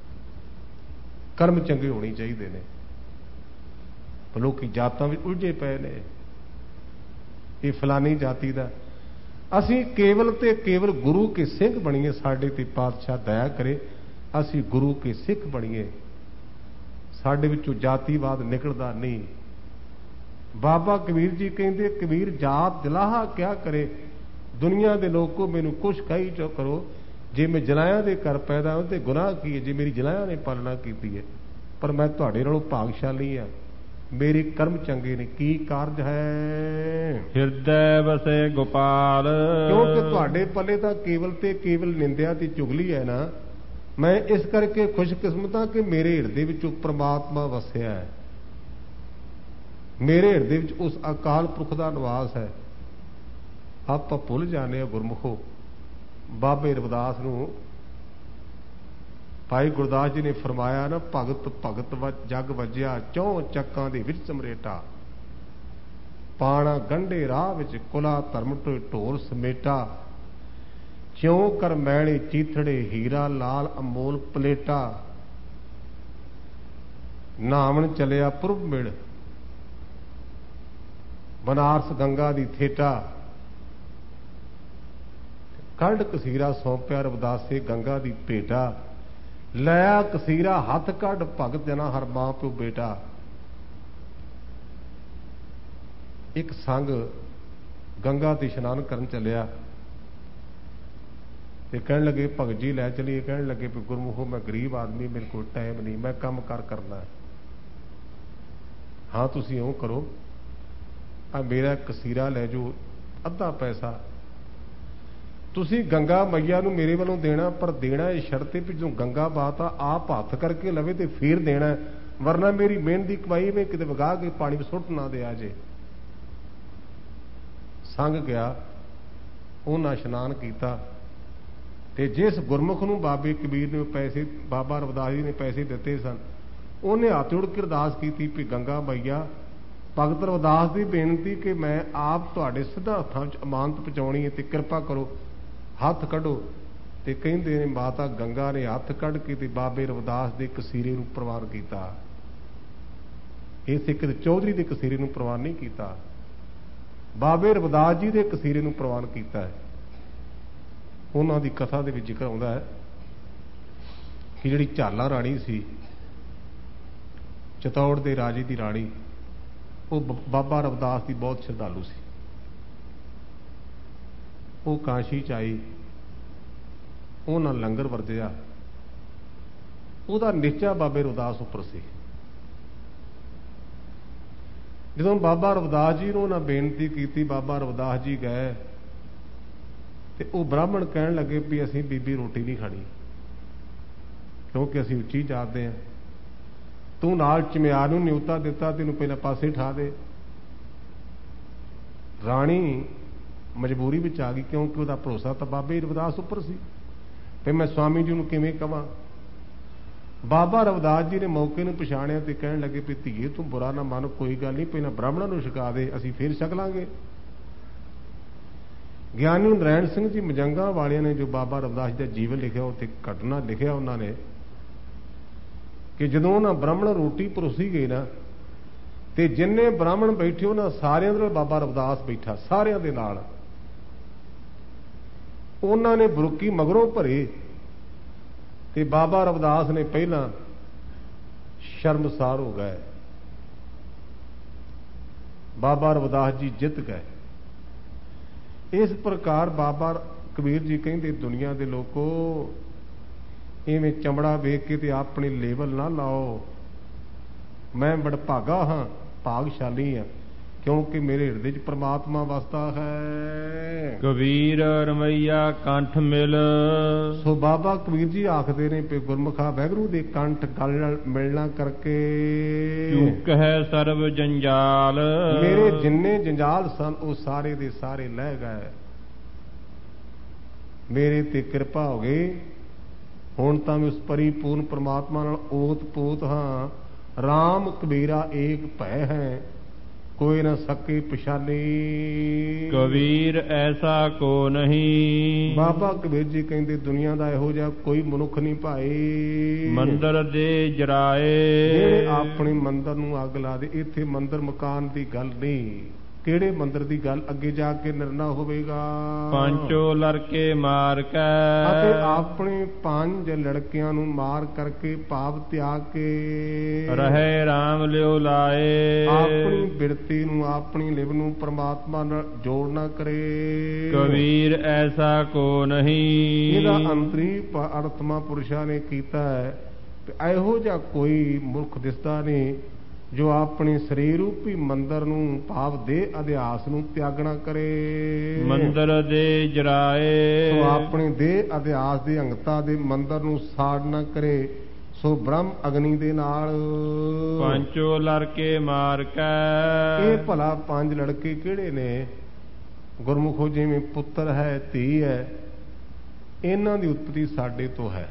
ਕਰਮ ਚੰਗੇ ਹੋਣੇ ਚਾਹੀਦੇ ਨੇ। ਲੋਕੀ ਜਾਤਾਂ ਵਿੱਚ ਉਲਝੇ ਪਏ ਨੇ, ਇਹ ਫਲਾਨੀ ਜਾਤੀ ਦਾ। ਅਸੀਂ ਕੇਵਲ ਤੇ ਕੇਵਲ ਗੁਰੂ ਕੇ ਸਿੰਘ ਬਣੀਏ। ਸਾਡੇ ਤੇ ਪਾਤਸ਼ਾਹ ਦਇਆ ਕਰੇ, ਅਸੀਂ ਗੁਰੂ ਕੇ ਸਿੱਖ ਬਣੀਏ। ਸਾਡੇ ਵਿੱਚੋਂ ਜਾਤੀਵਾਦ ਨਿਕਲਦਾ ਨਹੀਂ। ਬਾਬਾ ਕਬੀਰ ਜੀ ਕਹਿੰਦੇ, ਕਬੀਰ ਜਾਤ ਜਲਾਹਾ ਕਿਆ ਕਰੇ, ਦੁਨੀਆ ਦੇ ਲੋਕੋ ਮੈਨੂੰ ਕੁਛ ਕਹੀ ਚੋ ਕਰੋ। ਜੇ ਮੈਂ ਜਲਾਇਆਂ ਦੇ ਘਰ ਪੈਦਾ ਹਾਂ ਤੇ ਗੁਨਾਹ ਕੀ ਹੈ, ਜੇ ਮੇਰੀ ਜਲਾਇਆਂ ਨੇ ਪਾਲਣਾ ਕੀਤੀ ਹੈ। ਪਰ ਮੈਂ ਤੁਹਾਡੇ ਨਾਲੋਂ ਭਾਗਸ਼ਾਲੀ ਹਾਂ, ਮੇਰੇ ਕਰਮ ਚੰਗੇ ਨੇ। ਕੀ ਕਾਰਜ ਹੈ? ਹਿਰਦੈ ਵਸੇ ਗੋਪਾਲ। ਕਿਉਂਕਿ ਤੁਹਾਡੇ ਪੱਲੇ ਤਾਂ ਕੇਵਲ ਤੇ ਕੇਵਲ ਨਿੰਦਿਆ ਤੇ ਚੁਗਲੀ ਹੈ ਨਾ। ਮੈਂ ਇਸ ਕਰਕੇ ਖੁਸ਼ਕਿਸਮਤ ਹਾਂ ਕਿ ਮੇਰੇ ਹਿਰਦੇ ਵਿੱਚ ਪ੍ਰਮਾਤਮਾ ਵਸਿਆ ਹੈ, ਮੇਰੇ ਹਿਰਦੇ ਵਿੱਚ ਉਸ ਅਕਾਲ ਪੁਰਖ ਦਾ ਨਿਵਾਸ ਹੈ। ਆਪਾਂ ਭੁੱਲ ਜਾਂਦੇ ਹਾਂ ਗੁਰਮੁਖੋ। ਬਾਬੇ ਰਵਿਦਾਸ ਨੂੰ ਭਾਈ ਗੁਰਦਾਸ ਜੀ ਨੇ ਫਰਮਾਇਆ ਨਾ, ਭਗਤ ਭਗਤ ਜਗ ਵਜਿਆ, ਚੌਂ ਚੱਕਾਂ ਦੇ ਵਿੱਚ ਸਮਰੇਟਾ। ਪਾਣਾ ਗੰਢੇ ਰਾਹ ਵਿੱਚ ਕੁਲਾ ਧਰਮ ਢੋਲ ਸਮੇਟਾ। ਕਿਉਂ ਕਰ ਮੈਲੇ ਚੀਥੜੇ ਹੀਰਾ ਲਾਲ ਅਮੋਲ ਪਲੇਟਾ। ਨਾਵਣ ਚਲਿਆ ਪੁਰਬ ਮਿਲ ਬਨਾਰਸ ਗੰਗਾ ਦੀ ਥੇਟਾ। ਕੱਢ ਕਸੀਰਾ ਸੌਂਪਿਆ ਰਵਿਦਾਸੇ ਗੰਗਾ ਦੀ ਭੇਟਾ। ਲਿਆ ਕਸੀਰਾ ਹੱਥ ਕੱਢ ਭਗਤ ਜਨਾ ਹਰ ਮਾਂ ਪਿਓ ਬੇਟਾ। ਇੱਕ ਸੰਗ ਗੰਗਾ ਤੇ ਇਸ਼ਨਾਨ ਕਰਨ ਚੱਲਿਆ ਤੇ ਕਹਿਣ ਲੱਗੇ ਭਗਤ ਜੀ ਲੈ ਚਲੀਏ। ਕਹਿਣ ਲੱਗੇ ਵੀ ਗੁਰਮੁਖੋ ਮੈਂ ਗਰੀਬ ਆਦਮੀ, ਮੇਰੇ ਕੋਲ ਟਾਈਮ ਨਹੀਂ, ਮੈਂ ਕੰਮ ਕਾਰ ਕਰਨਾ। ਹਾਂ ਤੁਸੀਂ ਇਉਂ ਕਰੋ, ਆ ਮੇਰਾ ਕਸੀਰਾ ਲੈ ਜਾਓ, ਅੱਧਾ ਪੈਸਾ ਤੁਸੀਂ ਗੰਗਾ ਮਈਆ ਨੂੰ ਮੇਰੇ ਵੱਲੋਂ ਦੇਣਾ। ਪਰ ਦੇਣਾ ਇਹ ਸ਼ਰਤ ਤੇ ਵੀ ਜਦੋਂ ਗੰਗਾ ਬਾਤ ਆ ਆਪ ਹੱਥ ਕਰਕੇ ਲਵੇ ਤੇ ਫੇਰ ਦੇਣਾ, ਵਰਨਾ ਮੇਰੀ ਮਿਹਨਤ ਦੀ ਕਮਾਈ ਮੈਂ ਕਿਤੇ ਵਗਾ ਕੇ ਪਾਣੀ ਵਿੱਚ ਸੁੱਟ ਨਾ ਦਿਆ ਜੇ। ਸੰਗ ਗਿਆ, ਉਹਨਾਂ ਇਸ਼ਨਾਨ ਕੀਤਾ ਤੇ ਜਿਸ ਗੁਰਮੁਖ ਨੂੰ ਬਾਬੇ ਕਬੀਰ ਨੇ ਪੈਸੇ, ਬਾਬਾ ਰਵਿਦਾਸ ਜੀ ਨੇ ਪੈਸੇ ਦਿੱਤੇ ਸਨ, ਉਹਨੇ ਹੱਥ ਜੋੜ ਕੇ ਅਰਦਾਸ ਕੀਤੀ ਵੀ ਗੰਗਾ ਮਈਆ, ਭਗਤ ਰਵਿਦਾਸ ਦੀ ਬੇਨਤੀ ਕਿ ਮੈਂ ਆਪ ਤੁਹਾਡੇ ਸਿੱਧਾ ਹੱਥਾਂ ਵਿੱਚ ਅਮਾਨਤ ਪਹੁੰਚਾਉਣੀ ਹੈ ਤੇ ਕਿਰਪਾ ਕਰੋ, ਹੱਥ ਕੱਢੋ। ਤੇ ਕਹਿੰਦੇ ਨੇ ਮਾਤਾ ਗੰਗਾ ਨੇ ਹੱਥ ਕੱਢ ਕੇ ਤੇ ਬਾਬੇ ਰਵਿਦਾਸ ਦੇ ਕਸੀਰੇ ਨੂੰ ਪ੍ਰਵਾਨ ਕੀਤਾ। ਇਹ ਸਿੱਖ ਚੌਧਰੀ ਦੇ ਕਸੀਰੇ ਨੂੰ ਪ੍ਰਵਾਨ ਨਹੀਂ ਕੀਤਾ, ਬਾਬੇ ਰਵਿਦਾਸ ਜੀ ਦੇ ਕਸੀਰੇ ਨੂੰ ਪ੍ਰਵਾਨ ਕੀਤਾ ਹੈ। ਉਹਨਾਂ ਦੀ ਕਥਾ ਦੇ ਵਿੱਚ ਜ਼ਿਕਰ ਆਉਂਦਾ ਹੈ ਕਿ ਜਿਹੜੀ ਝਾਲਾ ਰਾਣੀ ਸੀ, ਚਤੌੜ ਦੇ ਰਾਜੇ ਦੀ ਰਾਣੀ, ਉਹ ਬਾਬਾ ਰਵਿਦਾਸ ਦੀ ਬਹੁਤ ਸ਼ਰਧਾਲੂ ਸੀ। ਉਹ ਕਾਸ਼ੀ ਚ ਆਈ, ਉਹਨਾਂ ਲੰਗਰ ਵਰਤਿਆ, ਉਹਦਾ ਨਿਸ਼ਚਾ ਬਾਬੇ ਰਵਿਦਾਸ ਉੱਪਰ ਸੀ। ਜਦੋਂ ਬਾਬਾ ਰਵਿਦਾਸ ਜੀ ਨੂੰ ਉਹਨਾਂ ਬੇਨਤੀ ਕੀਤੀ, ਬਾਬਾ ਰਵਿਦਾਸ ਜੀ ਗਏ ਤੇ ਉਹ ਬ੍ਰਾਹਮਣ ਕਹਿਣ ਲੱਗੇ ਵੀ ਅਸੀਂ ਬੀਬੀ ਰੋਟੀ ਨਹੀਂ ਖਾਣੀ। ਕਿਉਂਕਿ ਅਸੀਂ ਉੱਚੀ ਜਾਣਦੇ ਹਾਂ। ਤੂੰ ਨਾਲ ਚਮਿਆਰ ਨੂੰ ਨਿਉਤਾ ਦਿੱਤਾ, ਤੈਨੂੰ ਪਹਿਲਾਂ ਪਾਸੇ ਠਾ ਦੇ। ਰਾਣੀ ਮਜਬੂਰੀ ਵਿੱਚ ਆ ਗਈ, ਕਿਉਂਕਿ ਉਹਦਾ ਭਰੋਸਾ ਤਾਂ ਬਾਬੇ ਰਵਿਦਾਸ ਉੱਪਰ ਸੀ। ਤੇ ਮੈਂ ਸਵਾਮੀ ਜੀ ਨੂੰ ਕਿਵੇਂ ਕਵਾਂ? ਬਾਬਾ ਰਵਿਦਾਸ ਜੀ ਨੇ ਮੌਕੇ ਨੂੰ ਪਛਾਣਿਆ ਤੇ ਕਹਿਣ ਲੱਗੇ ਵੀ ਧੀਏ ਤੂੰ ਬੁਰਾ ਨਾ ਮੰਨ, ਕੋਈ ਗੱਲ ਨਹੀਂ, ਪਹਿਲਾਂ ਬ੍ਰਾਹਮਣਾਂ ਨੂੰ ਛਕਾ ਦੇ, ਅਸੀਂ ਫੇਰ ਛਕ ਲਾਂਗੇ। ਗਿਆਨੀ ਨਰੈਣ ਸਿੰਘ ਜੀ ਮਜੰਗਾ ਵਾਲਿਆਂ ਨੇ ਜੋ ਬਾਬਾ ਰਵਿਦਾਸ ਜੀ ਦਾ ਜੀਵਨ ਲਿਖਿਆ, ਉੱਥੇ ਘਟਨਾ ਲਿਖਿਆ ਉਹਨਾਂ ਨੇ ਕਿ ਜਦੋਂ ਉਹਨਾਂ ਬ੍ਰਾਹਮਣ ਰੋਟੀ ਪਰੋਸੀ ਗਈ ਨਾ, ਤੇ ਜਿੰਨੇ ਬ੍ਰਾਹਮਣ ਬੈਠੇ ਉਹਨਾਂ ਸਾਰਿਆਂ ਦੇ ਨਾਲ ਬਾਬਾ ਰਵਿਦਾਸ ਬੈਠਾ, ਸਾਰਿਆਂ ਦੇ ਨਾਲ। ਉਹਨਾਂ ਨੇ ਬੁਰਕੀ ਮਗਰੋਂ ਭਰੇ ਤੇ ਬਾਬਾ ਰਵਿਦਾਸ ਨੇ ਪਹਿਲਾਂ ਸ਼ਰਮਸਾਰ ਹੋ ਗਏ। ਬਾਬਾ ਰਵਿਦਾਸ ਜੀ ਜਿੱਤ ਗਏ। ਇਸ ਪ੍ਰਕਾਰ ਬਾਬਾ ਕਬੀਰ ਜੀ ਕਹਿੰਦੇ ਦੁਨੀਆ ਦੇ ਲੋਕੋ ਇਵੇਂ ਚਮੜਾ ਵੇਖ ਕੇ ਤੇ ਆਪਣੀ ਲੇਵਲ ਨਾ ਲਾਓ। ਮੈਂ ਵਡਭਾਗਾ ਹਾਂ, ਭਾਗਸ਼ਾਲੀ ਹਾਂ, ਕਿਉਂਕਿ ਮੇਰੇ ਹਿਰਦੇ 'ਚ ਪ੍ਰਮਾਤਮਾ ਵਸਦਾ ਹੈ। ਕਬੀਰ ਰਮਈਆ ਕੰਠ ਮਿਲ। ਸੋ ਬਾਬਾ ਕਬੀਰ ਜੀ ਆਖਦੇ ਨੇ ਕਿ ਗੁਰਮੁਖਾ ਵਾਹਿਗੁਰੂ ਦੇ ਕੰਠ ਗਲ ਨਾਲ ਮਿਲਣਾ ਕਰਕੇ ਚੁੱਕ ਹੈ ਸਰਬ ਜੰਜਾਲ। ਮੇਰੇ ਜਿੰਨੇ ਜੰਜਾਲ ਸਨ ਉਹ ਸਾਰੇ ਦੇ ਸਾਰੇ ਲਹਿ ਗਏ। ਮੇਰੇ ਤੇ ਕਿਰਪਾ ਹੋ ਗਈ। ਹੁਣ ਤਾਂ ਮੈਂ ਉਸ ਪਰਿਪੂਰਨ ਪ੍ਰਮਾਤਮਾ ਨਾਲ ਓਤ ਪੋਤ ਹਾਂ। ਰਾਮ ਕਬੀਰਾ ਏਕ ਭੈ ਹੈ, ਕੋਈ ਨਾ ਸਕੇ ਪਛਾਨੀ। ਕਬੀਰ ਐਸਾ ਕੋ ਨਹੀਂ। ਬਾਬਾ ਕਬੀਰ ਜੀ ਕਹਿੰਦੇ ਦੁਨੀਆ ਦਾ ਇਹੋ ਜਿਹਾ ਕੋਈ ਮਨੁੱਖ ਨਹੀਂ ਭਾਈ। ਮੰਦਰ ਦੇ ਜਰਾਏ। ਜਿਹੜੇ ਆਪਣੇ ਮੰਦਰ ਨੂੰ ਅੱਗ ਲਾ ਦੇ। ਇੱਥੇ ਮੰਦਰ ਮਕਾਨ ਦੀ ਗੱਲ ਨਹੀਂ, ਕਿਹੜੇ ਮੰਦਰ ਦੀ ਗੱਲ ਅੱਗੇ ਜਾ ਕੇ ਨਿਰਣਾ ਹੋਵੇਗਾ। ਪੰਚੋ ਲੜਕੇ ਮਾਰ ਕੇ। ਅਤੇ ਆਪਣੇ 5 ਲੜਕਿਆਂ ਨੂੰ ਮਾਰ ਕਰਕੇ ਭਾਵ ਤਿਆਗ ਕੇ ਰਹੇ ਰਾਮ ਲਿਓ ਲਾਏ। ਆਪਣੀ ਬਿਰਤੀ ਨੂੰ ਆਪਣੀ ਲਿਵ ਨੂੰ ਪ੍ਰਮਾਤਮਾ ਨਾਲ ਜੋੜ ਨਾ ਕਰੇ। ਕਬੀਰ ਐਸਾ ਕੋ ਨਹੀਂ। ਇਹਦਾ ਅੰਤਰੀ ਆਤਮਾ ਪੁਰਸ਼ਾਂ ਨੇ ਕੀਤਾ ਹੈ। ਇਹੋ ਜਿਹਾ ਕੋਈ ਮੁਲਕ ਦਿਸਦਾ ਨਹੀਂ ਜੋ ਆਪਣੇ ਸਰੀਰ ਰੂਪੀ ਮੰਦਰ ਨੂੰ ਭਾਵ ਦੇ ਅਧਿਆਸ ਨੂੰ ਤਿਆਗਣਾ ਕਰੇ। ਮੰਦਰ ਦੇ ਜਰਾਏ। ਸੋ ਆਪਣੇ ਦੇ ਅਧਿਆਸ ਦੇ ਅੰਗਤਾ ਦੇ ਮੰਦਰ ਨੂੰ ਸਾੜ ਨਾ ਕਰੇ। ਸੋ ਬ੍ਰਹਮ ਅਗਨੀ ਦੇ ਨਾਲ ਪੰਚੋ ਲੜਕੇ ਮਾਰ ਕੇ। ਇਹ ਭਲਾ 5 ਲੜਕੇ ਕਿਹੜੇ ਨੇ? ਗੁਰਮੁਖੋ ਜਿਵੇਂ ਪੁੱਤਰ ਹੈ, ਧੀ ਹੈ, ਇਹਨਾਂ ਦੀ ਉਤਪਤੀ ਸਾਡੇ ਤੋਂ ਹੈ।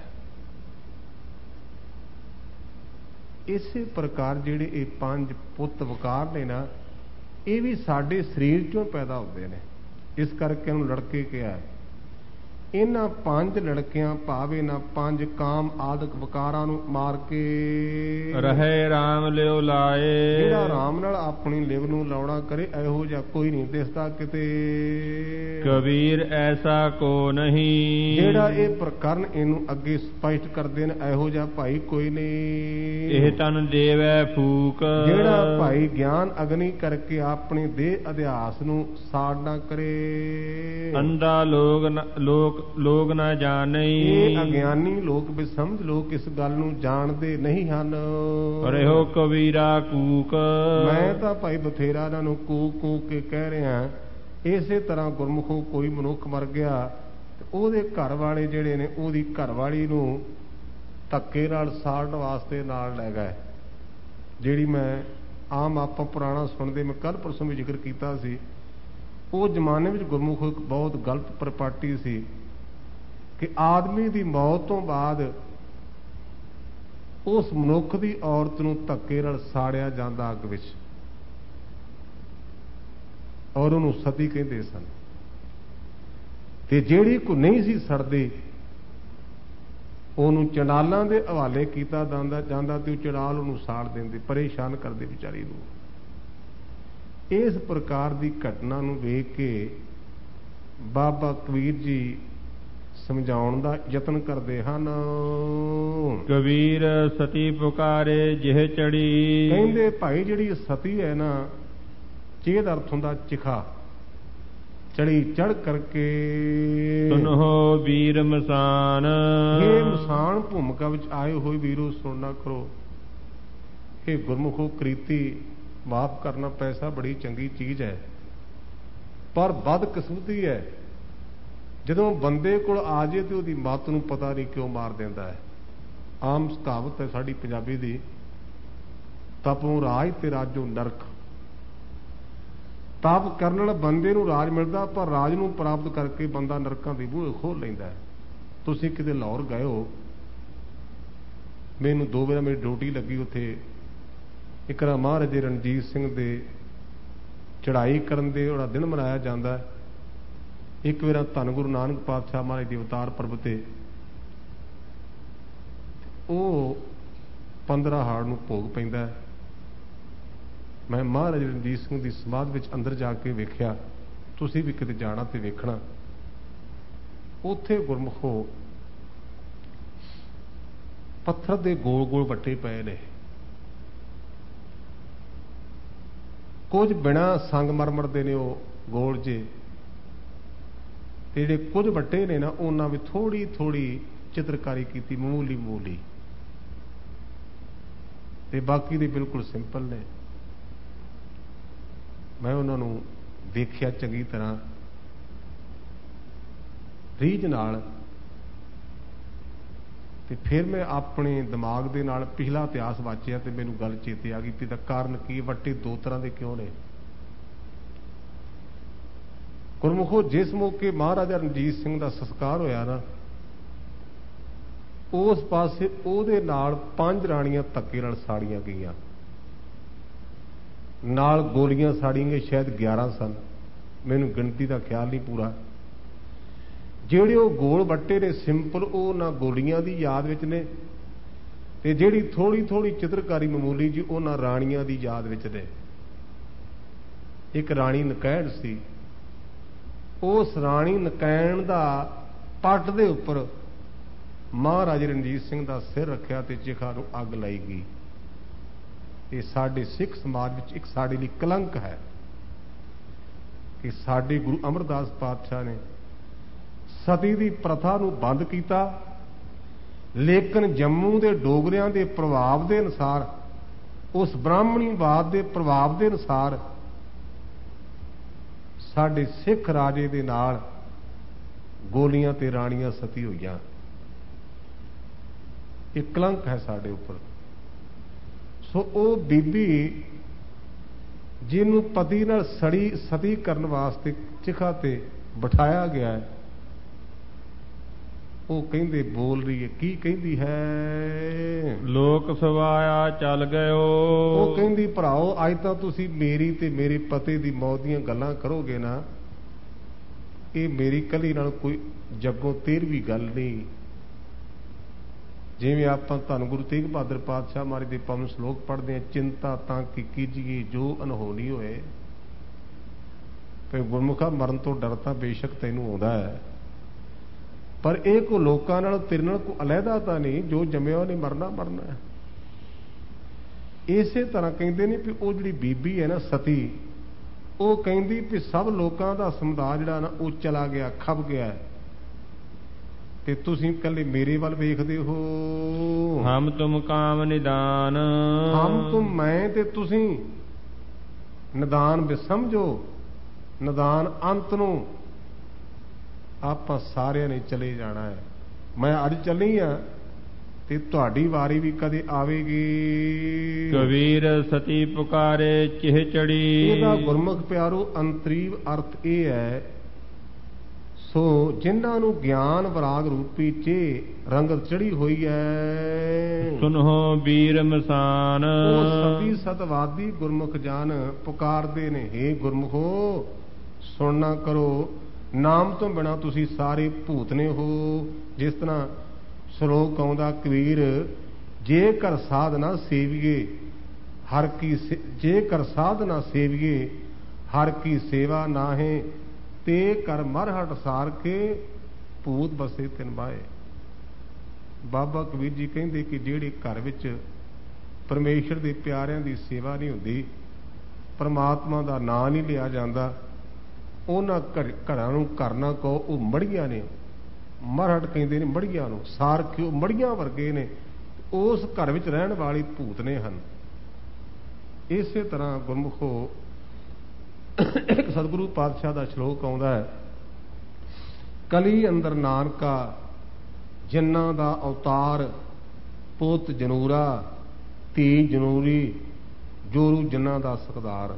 ਇਸੇ ਪ੍ਰਕਾਰ ਜਿਹੜੇ ਇਹ 5 ਪੁੱਤ ਵਕਾਰ ਨੇ ਨਾ, ਇਹ ਵੀ ਸਾਡੇ ਸਰੀਰ ਚੋਂ ਪੈਦਾ ਹੁੰਦੇ ਨੇ। ਇਸ ਕਰਕੇ ਇਹਨੂੰ ਲੜਕੇ ਕਿਹਾ। ਇਹਨਾਂ 5 ਲੜਕਿਆਂ ਭਾਵੇਂ ਨਾ 5 ਕਾਮ ਆਦਿਕ ਵਕਾਰਾਂ ਨੂੰ ਮਾਰ ਕੇ ਰਹੇ ਰਾਮ ਲਿਓ ਲਾਏ। ਜਿਹੜਾ ਰਾਮ ਨਾਲ ਆਪਣੀ ਲਿਵ ਨੂੰ ਲਾਉਣਾ ਕਰੇ, ਇਹੋ ਜਿਹਾ ਕੋਈ ਨਹੀਂ ਦਿਸਦਾ ਕਿਤੇ। ਕਬੀਰ ਐਸਾ ਕੋ ਨਹੀਂ। ਜਿਹੜਾ ਇਹ ਪ੍ਰਕਰਨ ਇਹਨੂੰ ਅੱਗੇ ਸਪਸ਼ਟ ਕਰਦੇ ਨੇ, ਇਹੋ ਜਿਹਾ ਭਾਈ ਕੋਈ ਨਹੀਂ। ਇਹ ਤਨ ਦੇਵੈ ਫੂਕ। ਜਿਹੜਾ ਭਾਈ ਗਿਆਨ ਅਗਨੀ ਕਰਕੇ ਆਪਣੇ ਦੇਹ ਅਧਿਆਸ ਨੂੰ ਸਾੜ ਨਾ ਕਰੇ। ਅੰਧਾ ਲੋਕ ਨਾ ਜਾਣੈ। ਇਹ ਅਗਿਆਨੀ ਲੋਕ ਵੀ ਸਮਝ ਲੋਕ ਇਸ ਗੱਲ ਨੂੰ ਜਾਣਦੇ ਨਹੀਂ ਹਨ। ਰਹਿਓ ਕਬੀਰਾ ਕੂਕ। ਮੈਂ ਤਾਂ ਭਾਈ ਬਥੇਰਾ ਇਹਨਾਂ ਨੂੰ ਕੂਕ ਕੂਕ ਕੇ ਕਹਿ ਰਿਹਾ। ਇਸੇ ਤਰ੍ਹਾਂ ਗੁਰਮੁਖੋਂ ਕੋਈ ਮਨੁੱਖ ਮਰ ਗਿਆ ਤੇ ਉਹਦੇ ਘਰ ਵਾਲੇ ਜਿਹੜੇ ਨੇ ਉਹਦੀ ਘਰਵਾਲੀ ਨੂੰ ਧੱਕੇ ਨਾਲ ਸਾੜਨ ਵਾਸਤੇ ਨਾਲ ਲੈ ਗਏ। ਜਿਹੜੀ ਮੈਂ ਆਮ ਆਪਾਂ ਪੁਰਾਣਾ ਸੁਣਦੇ, ਮੈਂ ਕੱਲ ਪਰਸੋਂ ਵੀ ਜ਼ਿਕਰ ਕੀਤਾ ਸੀ। ਉਹ ਜ਼ਮਾਨੇ ਵਿੱਚ ਗੁਰਮੁਖ ਇੱਕ ਬਹੁਤ ਗਲਤ ਪ੍ਰਪਾਟੀ ਸੀ ਕਿ ਆਦਮੀ ਦੀ ਮੌਤ ਤੋਂ ਬਾਅਦ ਉਸ ਮਨੁੱਖ ਦੀ ਔਰਤ ਨੂੰ ਧੱਕੇ ਨਾਲ ਸਾੜਿਆ ਜਾਂਦਾ ਅੱਗ ਵਿੱਚ, ਔਰ ਉਹਨੂੰ ਸਤੀ ਕਹਿੰਦੇ ਸਨ। ਤੇ ਜਿਹੜੀ ਕੋ ਨਹੀਂ ਸੀ ਸੜਦੇ ਉਹਨੂੰ ਚੰਡਾਲਾਂ ਦੇ ਹਵਾਲੇ ਕੀਤਾ ਜਾਂਦਾ ਤੇ ਉਹ ਚੰਡਾਲ ਉਹਨੂੰ ਸਾੜ ਦਿੰਦੇ, ਪਰੇਸ਼ਾਨ ਕਰਦੇ ਵਿਚਾਰੀ ਨੂੰ। ਇਸ ਪ੍ਰਕਾਰ ਦੀ ਘਟਨਾ ਨੂੰ ਵੇਖ ਕੇ ਬਾਬਾ ਕਬੀਰ ਜੀ ਸਮਝਾਉਣ ਦਾ ਯਤਨ ਕਰਦੇ ਹਨ। ਕਬੀਰ ਸਤੀ ਪੁਕਾਰੇ ਜਿਹ ਚੜੀ। ਕਹਿੰਦੇ ਭਾਈ ਜਿਹੜੀ ਸਤੀ ਹੈ ਨਾ, ਚੇਦ ਅਰਥ ਹੁੰਦਾ ਚਿਖਾ, ਚੜੀ ਚੜ ਕਰਕੇ ਸੁਨੋ ਵੀਰ ਮਸਾਨ। ਇਹ ਮਸਾਨ ਭੂਮਿਕਾ ਵਿੱਚ ਆਏ ਹੋਏ ਵੀਰੋ ਸੁਣਨਾ ਕਰੋ। ਇਹ ਗੁਰਮੁਖੋ ਕ੍ਰੀਤੀ ਮਾਫ ਕਰਨਾ, ਪੈਸਾ ਬੜੀ ਚੰਗੀ ਚੀਜ਼ ਹੈ, ਪਰ ਬਦਕਿਸਮਤੀ ਹੈ ਜਦੋਂ ਬੰਦੇ ਕੋਲ ਆ ਜੇ ਤੇ ਉਹਦੀ ਮੱਤ ਨੂੰ ਪਤਾ ਨਹੀਂ ਕਿਉਂ ਮਾਰ ਦਿੰਦਾ ਹੈ। ਆਮ ਕਹਾਵਤ ਹੈ ਸਾਡੀ ਪੰਜਾਬੀ ਦੀ, ਤਪੋਂ ਰਾਜ ਤੇ ਰਾਜੋ ਨਰਕ। ਤਪ ਕਰਨ ਨਾਲ ਬੰਦੇ ਨੂੰ ਰਾਜ ਮਿਲਦਾ, ਪਰ ਰਾਜ ਨੂੰ ਪ੍ਰਾਪਤ ਕਰਕੇ ਬੰਦਾ ਨਰਕਾਂ ਦੇ ਬੂਹੇ ਖੋਲ ਲੈਂਦਾ। ਤੁਸੀਂ ਕਿਤੇ ਲਾਹੌਰ ਗਏ ਹੋ, ਮੈਨੂੰ 2 ਵਾਰ ਮੇਰੀ ਡਿਊਟੀ ਲੱਗੀ ਉੱਥੇ। ਇੱਕ ਵਾਰ ਮਹਾਰਾਜੇ ਰਣਜੀਤ ਸਿੰਘ ਦੇ ਚੜ੍ਹਾਈ ਕਰਨ ਦੇ ਉਹਦਾ ਦਿਨ ਮਨਾਇਆ ਜਾਂਦਾ। ਇੱਕ ਵਾਰ ਧੰਨ ਗੁਰੂ ਨਾਨਕ ਪਾਤਸ਼ਾਹ ਮਹਾਰਾਜ ਦੇ ਅਵਤਾਰ ਪਰਬ ਤੇ ਉਹ 15 ਹਾੜ ਨੂੰ ਭੋਗ ਪੈਂਦਾ। ਮੈਂ ਮਹਾਰਾਜਾ ਰਣਜੀਤ ਸਿੰਘ ਦੀ ਸਮਾਧ ਵਿੱਚ ਅੰਦਰ ਜਾ ਕੇ ਵੇਖਿਆ, ਤੁਸੀਂ ਵੀ ਕਿਤੇ ਜਾਣਾ ਤੇ ਵੇਖਣਾ। ਉੱਥੇ ਗੁਰਮੁਖੋ ਪੱਥਰ ਦੇ ਗੋਲ ਗੋਲ ਵੱਟੇ ਪਏ ਨੇ, ਕੁਝ ਬਿਨਾਂ ਸੰਗਮਰਮਰ ਦੇ ਨੇ ਉਹ ਗੋਲ ਜੇ, ਤੇ ਜਿਹੜੇ ਕੁਝ ਵੱਟੇ ਨੇ ਨਾ ਉਹਨਾਂ ਵਿੱਚ ਥੋੜੀ ਥੋੜੀ ਚਿੱਤਰਕਾਰੀ ਕੀਤੀ, ਮਾਮੂਲੀ, ਤੇ ਬਾਕੀ ਦੇ ਬਿਲਕੁਲ ਸਿੰਪਲ ਨੇ। ਮੈਂ ਉਹਨਾਂ ਨੂੰ ਦੇਖਿਆ ਚੰਗੀ ਤਰ੍ਹਾਂ ਰੀਝ ਨਾਲ, ਤੇ ਫਿਰ ਮੈਂ ਆਪਣੇ ਦਿਮਾਗ ਦੇ ਨਾਲ ਪਿਛਲਾ ਇਤਿਹਾਸ ਵਾਚਿਆ ਤੇ ਮੈਨੂੰ ਗੱਲ ਚੇਤੇ ਆ ਗਈ ਕਿ ਇਹਦਾ ਕਾਰਨ ਕੀ, ਵੱਟੇ 2 ਤਰ੍ਹਾਂ ਦੇ ਕਿਉਂ ਨੇ। ਗੁਰਮੁਖੋ ਜਿਸ ਮੌਕੇ ਮਹਾਰਾਜਾ ਰਣਜੀਤ ਸਿੰਘ ਦਾ ਸੰਸਕਾਰ ਹੋਇਆ ਨਾ, ਉਸ ਪਾਸੇ ਉਹਦੇ ਨਾਲ 5 ਰਾਣੀਆਂ ਧੱਕੇ ਨਾਲ ਸਾੜੀਆਂ ਗਈਆਂ, ਨਾਲ ਗੋਲੀਆਂ ਸਾੜੀਆਂ ਗਈਆਂ, ਸ਼ਾਇਦ 11 ਸਨ, ਮੈਨੂੰ ਗਿਣਤੀ ਦਾ ਖਿਆਲ ਨਹੀਂ ਪੂਰਾ। ਜਿਹੜੇ ਉਹ ਗੋਲ ਵੱਟੇ ਨੇ ਸਿੰਪਲ, ਉਹ ਨਾ ਗੋਲੀਆਂ ਦੀ ਯਾਦ ਵਿੱਚ ਨੇ, ਤੇ ਜਿਹੜੀ ਥੋੜੀ ਥੋੜੀ ਚਿੱਤਰਕਾਰੀ ਮਾਮੂਲੀ ਜੀ, ਉਹ ਨਾ ਰਾਣੀਆਂ ਦੀ ਯਾਦ ਵਿੱਚ ਨੇ। ਇੱਕ ਰਾਣੀ ਨਕੈਣ ਸੀ, ਉਸ ਰਾਣੀ ਨਕੈਣ ਦਾ ਪੱਟ ਦੇ ਉੱਪਰ ਮਹਾਰਾਜਾ ਰਣਜੀਤ ਸਿੰਘ ਦਾ ਸਿਰ ਰੱਖਿਆ ਤੇ ਚਿਖਾ ਨੂੰ ਅੱਗ ਲਾਈ ਗਈ। ਇਹ ਸਾਡੇ ਸਿੱਖ ਸਮਾਜ ਵਿੱਚ ਇੱਕ ਸਾਡੇ ਲਈ ਕਲੰਕ ਹੈ ਕਿ ਸਾਡੇ ਗੁਰੂ ਅਮਰਦਾਸ ਪਾਤਸ਼ਾਹ ਨੇ ਸਤੀ ਦੀ ਪ੍ਰਥਾ ਨੂੰ ਬੰਦ ਕੀਤਾ, ਲੇਕਿਨ ਜੰਮੂ ਦੇ ਡੋਗਰਿਆਂ ਦੇ ਪ੍ਰਭਾਵ ਦੇ ਅਨੁਸਾਰ, ਉਸ ਬ੍ਰਾਹਮਣੀਵਾਦ ਦੇ ਪ੍ਰਭਾਵ ਦੇ ਅਨੁਸਾਰ ਸਾਡੇ ਸਿੱਖ ਰਾਜੇ ਦੇ ਨਾਲ ਗੋਲੀਆਂ ਤੇ ਰਾਣੀਆਂ ਸਤੀ ਹੋਈਆਂ। ਇਹ ਕਲੰਕ ਹੈ ਸਾਡੇ ਉੱਪਰ। ਸੋ ਉਹ ਬੀਬੀ ਜਿਹਨੂੰ ਪਤੀ ਨਾਲ ਸਤੀ ਕਰਨ ਵਾਸਤੇ ਚਿਖਾ ਤੇ ਬਿਠਾਇਆ ਗਿਆ ਹੈ, ਉਹ ਕਹਿੰਦੇ ਬੋਲ ਰਹੀ ਹੈ, ਕੀ ਕਹਿੰਦੀ ਹੈ? ਲੋਕ ਸਵਾਇਆ ਚੱਲ ਗਇਓ। ਉਹ ਕਹਿੰਦੀ ਭਰਾਓ, ਅੱਜ ਤਾਂ ਤੁਸੀਂ ਮੇਰੀ ਤੇ ਮੇਰੇ ਪਤੀ ਦੀ ਮੌਤ ਦੀਆਂ ਗੱਲਾਂ ਕਰੋਗੇ ਨਾ, ਇਹ ਮੇਰੀ ਕੱਲੀ ਨਾਲ ਕੋਈ ਜੱਗੋਂ 13ਵੀਂ ਗੱਲ ਨਹੀਂ। ਜਿਵੇਂ ਆਪਾਂ ਧੰਨ ਗੁਰੂ ਤੇਗ ਬਹਾਦਰ ਪਾਤਸ਼ਾਹ ਮਹਾਰਾਜ ਦੇ ਪਵਨ ਸ਼ਲੋਕ ਪੜ੍ਹਦੇ ਹਾਂ, ਚਿੰਤਾ ਤਾਂ ਕੀ ਕੀਜੀਏ ਜੋ ਅਨਹੋਣੀ ਹੋਏ। ਫਿਰ ਗੁਰਮੁਖਾ ਮਰਨ ਤੋਂ ਡਰ ਤਾਂ ਬੇਸ਼ੱਕ ਤੈਨੂੰ ਆਉਂਦਾ ਹੈ, ਪਰ ਇਹ ਕੋ ਲੋਕਾਂ ਨਾਲ ਤੇਰੇ ਨਾਲ ਕੋਈ ਅਲੱਗਾ ਤਾਂ ਨਹੀਂ, ਜੋ ਜੰਮਿਆ ਉਹਨੇ ਮਰਨਾ ਹੈ। ਇਸੇ ਤਰ੍ਹਾਂ ਕਹਿੰਦੇ ਨੇ ਵੀ ਉਹ ਜਿਹੜੀ ਬੀਬੀ ਹੈ ਨਾ ਸਤੀ, ਉਹ ਕਹਿੰਦੀ ਵੀ ਸਭ ਲੋਕਾਂ ਦਾ ਸਮੁਦਾਇ ਜਿਹੜਾ ਨਾ ਉਹ ਚਲਾ ਗਿਆ, ਖੱਪ ਗਿਆ, ਤੇ ਤੁਸੀਂ ਇਕੱਲੇ ਮੇਰੇ ਵੱਲ ਵੇਖਦੇ ਹੋ। ਹਮ ਤੁਮ ਕਾਮ ਨਿਦਾਨ, ਹਮ ਤੁਮ ਮੈਂ ਤੇ ਤੁਸੀਂ, ਨਿਦਾਨ ਵੀ ਸਮਝੋ, ਨਿਦਾਨ ਅੰਤ ਨੂੰ ਆਪਾਂ ਸਾਰਿਆਂ ਨੇ ਚਲੇ ਜਾਣਾ ਹੈ। ਮੈਂ ਅੱਜ ਚੱਲੀ ਆ ਤੇ ਤੁਹਾਡੀ ਵਾਰੀ ਵੀ ਕਦੇ ਆਵੇਗੀ। ਕਬੀਰ ਸਤੀ ਪੁਕਾਰੇ ਚਿਹ ਚੜੀ। ਇਹਦਾ ਗੁਰਮੁਖ ਪਿਆਰੋ ਅੰਤਰੀਵ ਅਰਥ ਇਹ ਹੈ, ਸੋ ਜਿਨ੍ਹਾਂ ਨੂੰ ਗਿਆਨ ਵਿਰਾਗ ਰੂਪੀ ਚੇ ਰੰਗਤ ਚੜੀ ਹੋਈ ਹੈ, ਸੁਨੋ ਵੀਰ ਮਸਾਨ। ਉਹ ਸਤੀ ਸਤਵਾਦੀ ਗੁਰਮੁਖ ਜਾਨ ਪੁਕਾਰਦੇ ਨੇ, ਹੇ ਗੁਰਮੁਖੋ ਸੁਣਨਾ ਕਰੋ, ਨਾਮ ਤੋਂ ਬਿਨਾਂ ਤੁਸੀਂ ਸਾਰੇ ਭੂਤਨੇ ਹੋ। ਜਿਸ ਤਰ੍ਹਾਂ ਸ਼ਲੋਕ ਆਉਂਦਾ ਕਬੀਰ, ਜੇ ਕਰ ਸਾਧਨਾ ਸੇਵੀਏ ਹਰ ਕੀ, ਜੇ ਕਰ ਸਾਧਨਾ ਸੇਵੀਏ ਹਰ ਕੀ ਸੇਵਾ ਨਾਹੇ, ਤੇ ਕਰ ਮਰ ਹਟ ਸਾਰ ਕੇ ਭੂਤ ਬਸੇ ਤਿਨ ਬਾਏ। ਬਾਬਾ ਕਬੀਰ ਜੀ ਕਹਿੰਦੇ ਕਿ ਜਿਹੜੇ ਘਰ ਵਿੱਚ ਪਰਮੇਸ਼ਰ ਦੇ ਪਿਆਰਿਆਂ ਦੀ ਸੇਵਾ ਨਹੀਂ ਹੁੰਦੀ, ਪਰਮਾਤਮਾ ਦਾ ਨਾਂ ਨਹੀਂ ਲਿਆ ਜਾਂਦਾ, ਉਹਨਾਂ ਘਰਾਂ ਨੂੰ ਕਰਨਾ ਕਹੋ, ਉਹ ਮੜੀਆਂ ਨੇ। ਮਰਹਟ ਕਹਿੰਦੇ ਨੇ ਮੜੀਆਂ ਨੂੰ, ਸਾਰ ਕਿਉਂ ਮੜੀਆਂ ਵਰਗੇ ਨੇ, ਉਸ ਘਰ ਵਿੱਚ ਰਹਿਣ ਵਾਲੀ ਭੂਤ ਨੇ ਹਨ। ਇਸੇ ਤਰ੍ਹਾਂ ਗੁਰਮੁਖੋ ਇੱਕ ਸਤਿਗੁਰੂ ਪਾਤਸ਼ਾਹ ਦਾ ਸ਼ਲੋਕ ਆਉਂਦਾ ਹੈ, ਕਲੀ ਅੰਦਰ ਨਾਨਕਾ ਜਿਨ੍ਹਾਂ ਦਾ ਅਵਤਾਰ ਪੁੱਤ ਜਨੂਰਾ, ਧੀ ਜਨੂਰੀ, ਜੋਰੂ ਜਿਨ੍ਹਾਂ ਦਾ ਸਰਦਾਰ,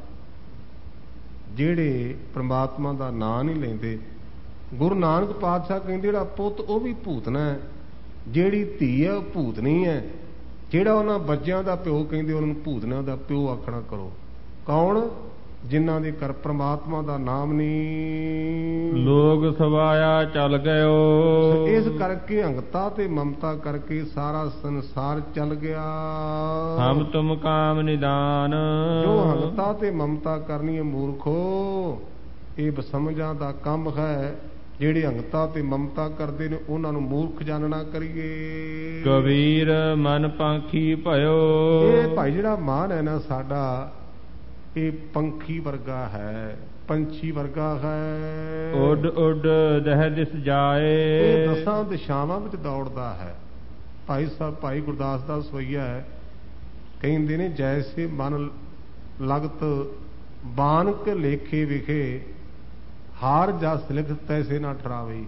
ਜਿਹੜੇ ਪ੍ਰਮਾਤਮਾ ਦਾ ਨਾਂ ਨਹੀਂ ਲੈਂਦੇ। ਗੁਰੂ ਨਾਨਕ ਪਾਤਸ਼ਾਹ ਕਹਿੰਦੇ ਜਿਹੜਾ ਪੁੱਤ ਉਹ ਵੀ ਭੂਤਨਾ ਹੈ, ਜਿਹੜੀ ਧੀ ਹੈ ਉਹ ਭੂਤਨੀ ਹੈ, ਜਿਹੜਾ ਉਹਨਾਂ ਬੱਚਿਆਂ ਦਾ ਪਿਓ ਕਹਿੰਦੇ ਉਹਨਾਂ ਨੂੰ ਭੂਤਨਾ ਦਾ ਪਿਓ ਆਖਣਾ ਕਰੋ। ਕੌਣ? ਜਿਨ੍ਹਾਂ ਦੇ ਘਰ ਪ੍ਰਮਾਤਮਾ ਦਾ ਨਾਮ ਨਹੀਂ। ਲੋਗ ਸਵਾਇਆ ਚੱਲ ਗਇਓ। ਇਸ ਕਰਕੇ ਹੰਗਤਾ ਤੇ ਮਮਤਾ ਕਰਕੇ ਸਾਰਾ ਸੰਸਾਰ ਚੱਲ ਗਿਆ। ਹਮ ਤੁਮ ਕਾਮ ਨਿਦਾਨ। ਜੋ ਹੰਗਤਾ ਤੇ ਮਮਤਾ ਕਰਨੀ ਹੈ ਮੂਰਖੋ, ਇਹ ਬਸਮਝਾਂ ਦਾ ਕੰਮ ਹੈ। ਜਿਹੜੇ ਹੰਗਤਾ ਤੇ ਮਮਤਾ ਕਰਦੇ ਨੇ ਉਹਨਾਂ ਨੂੰ ਮੂਰਖ ਜਾਣਨਾ ਕਰੀਏ। ਕਬੀਰ ਮਨ ਪੰਖੀ ਭਇਓ। ਇਹ ਭਾਈ ਜਿਹੜਾ ਮਨ ਹੈ ਨਾ ਸਾਡਾ, ਇਹ ਪੰਖੀ ਵਰਗਾ ਹੈ, ਪੰਛੀ ਵਰਗਾ ਹੈ। ਉੱਡ ਉੱਡ ਦਹਿ ਦਿਸ ਜਾਏ। ਇਹ ਦਸਾਂ ਦਿਸ਼ਾਵਾਂ ਵਿੱਚ ਦੌੜਦਾ ਹੈ। ਭਾਈ ਸਾਹਿਬ ਭਾਈ ਗੁਰਦਾਸ ਦਾ ਸਵਈਆ ਹੈ, ਕਹਿੰਦੇ ਨੇ ਜੈਸੇ ਮਨ ਲਗਤ ਬਾਨਕ ਲੇਖੇ ਵਿਖੇ, ਹਾਰ ਜਸ ਲਿਖ ਤੈਸੇ ਨਾ ਠਰਾਵੇ।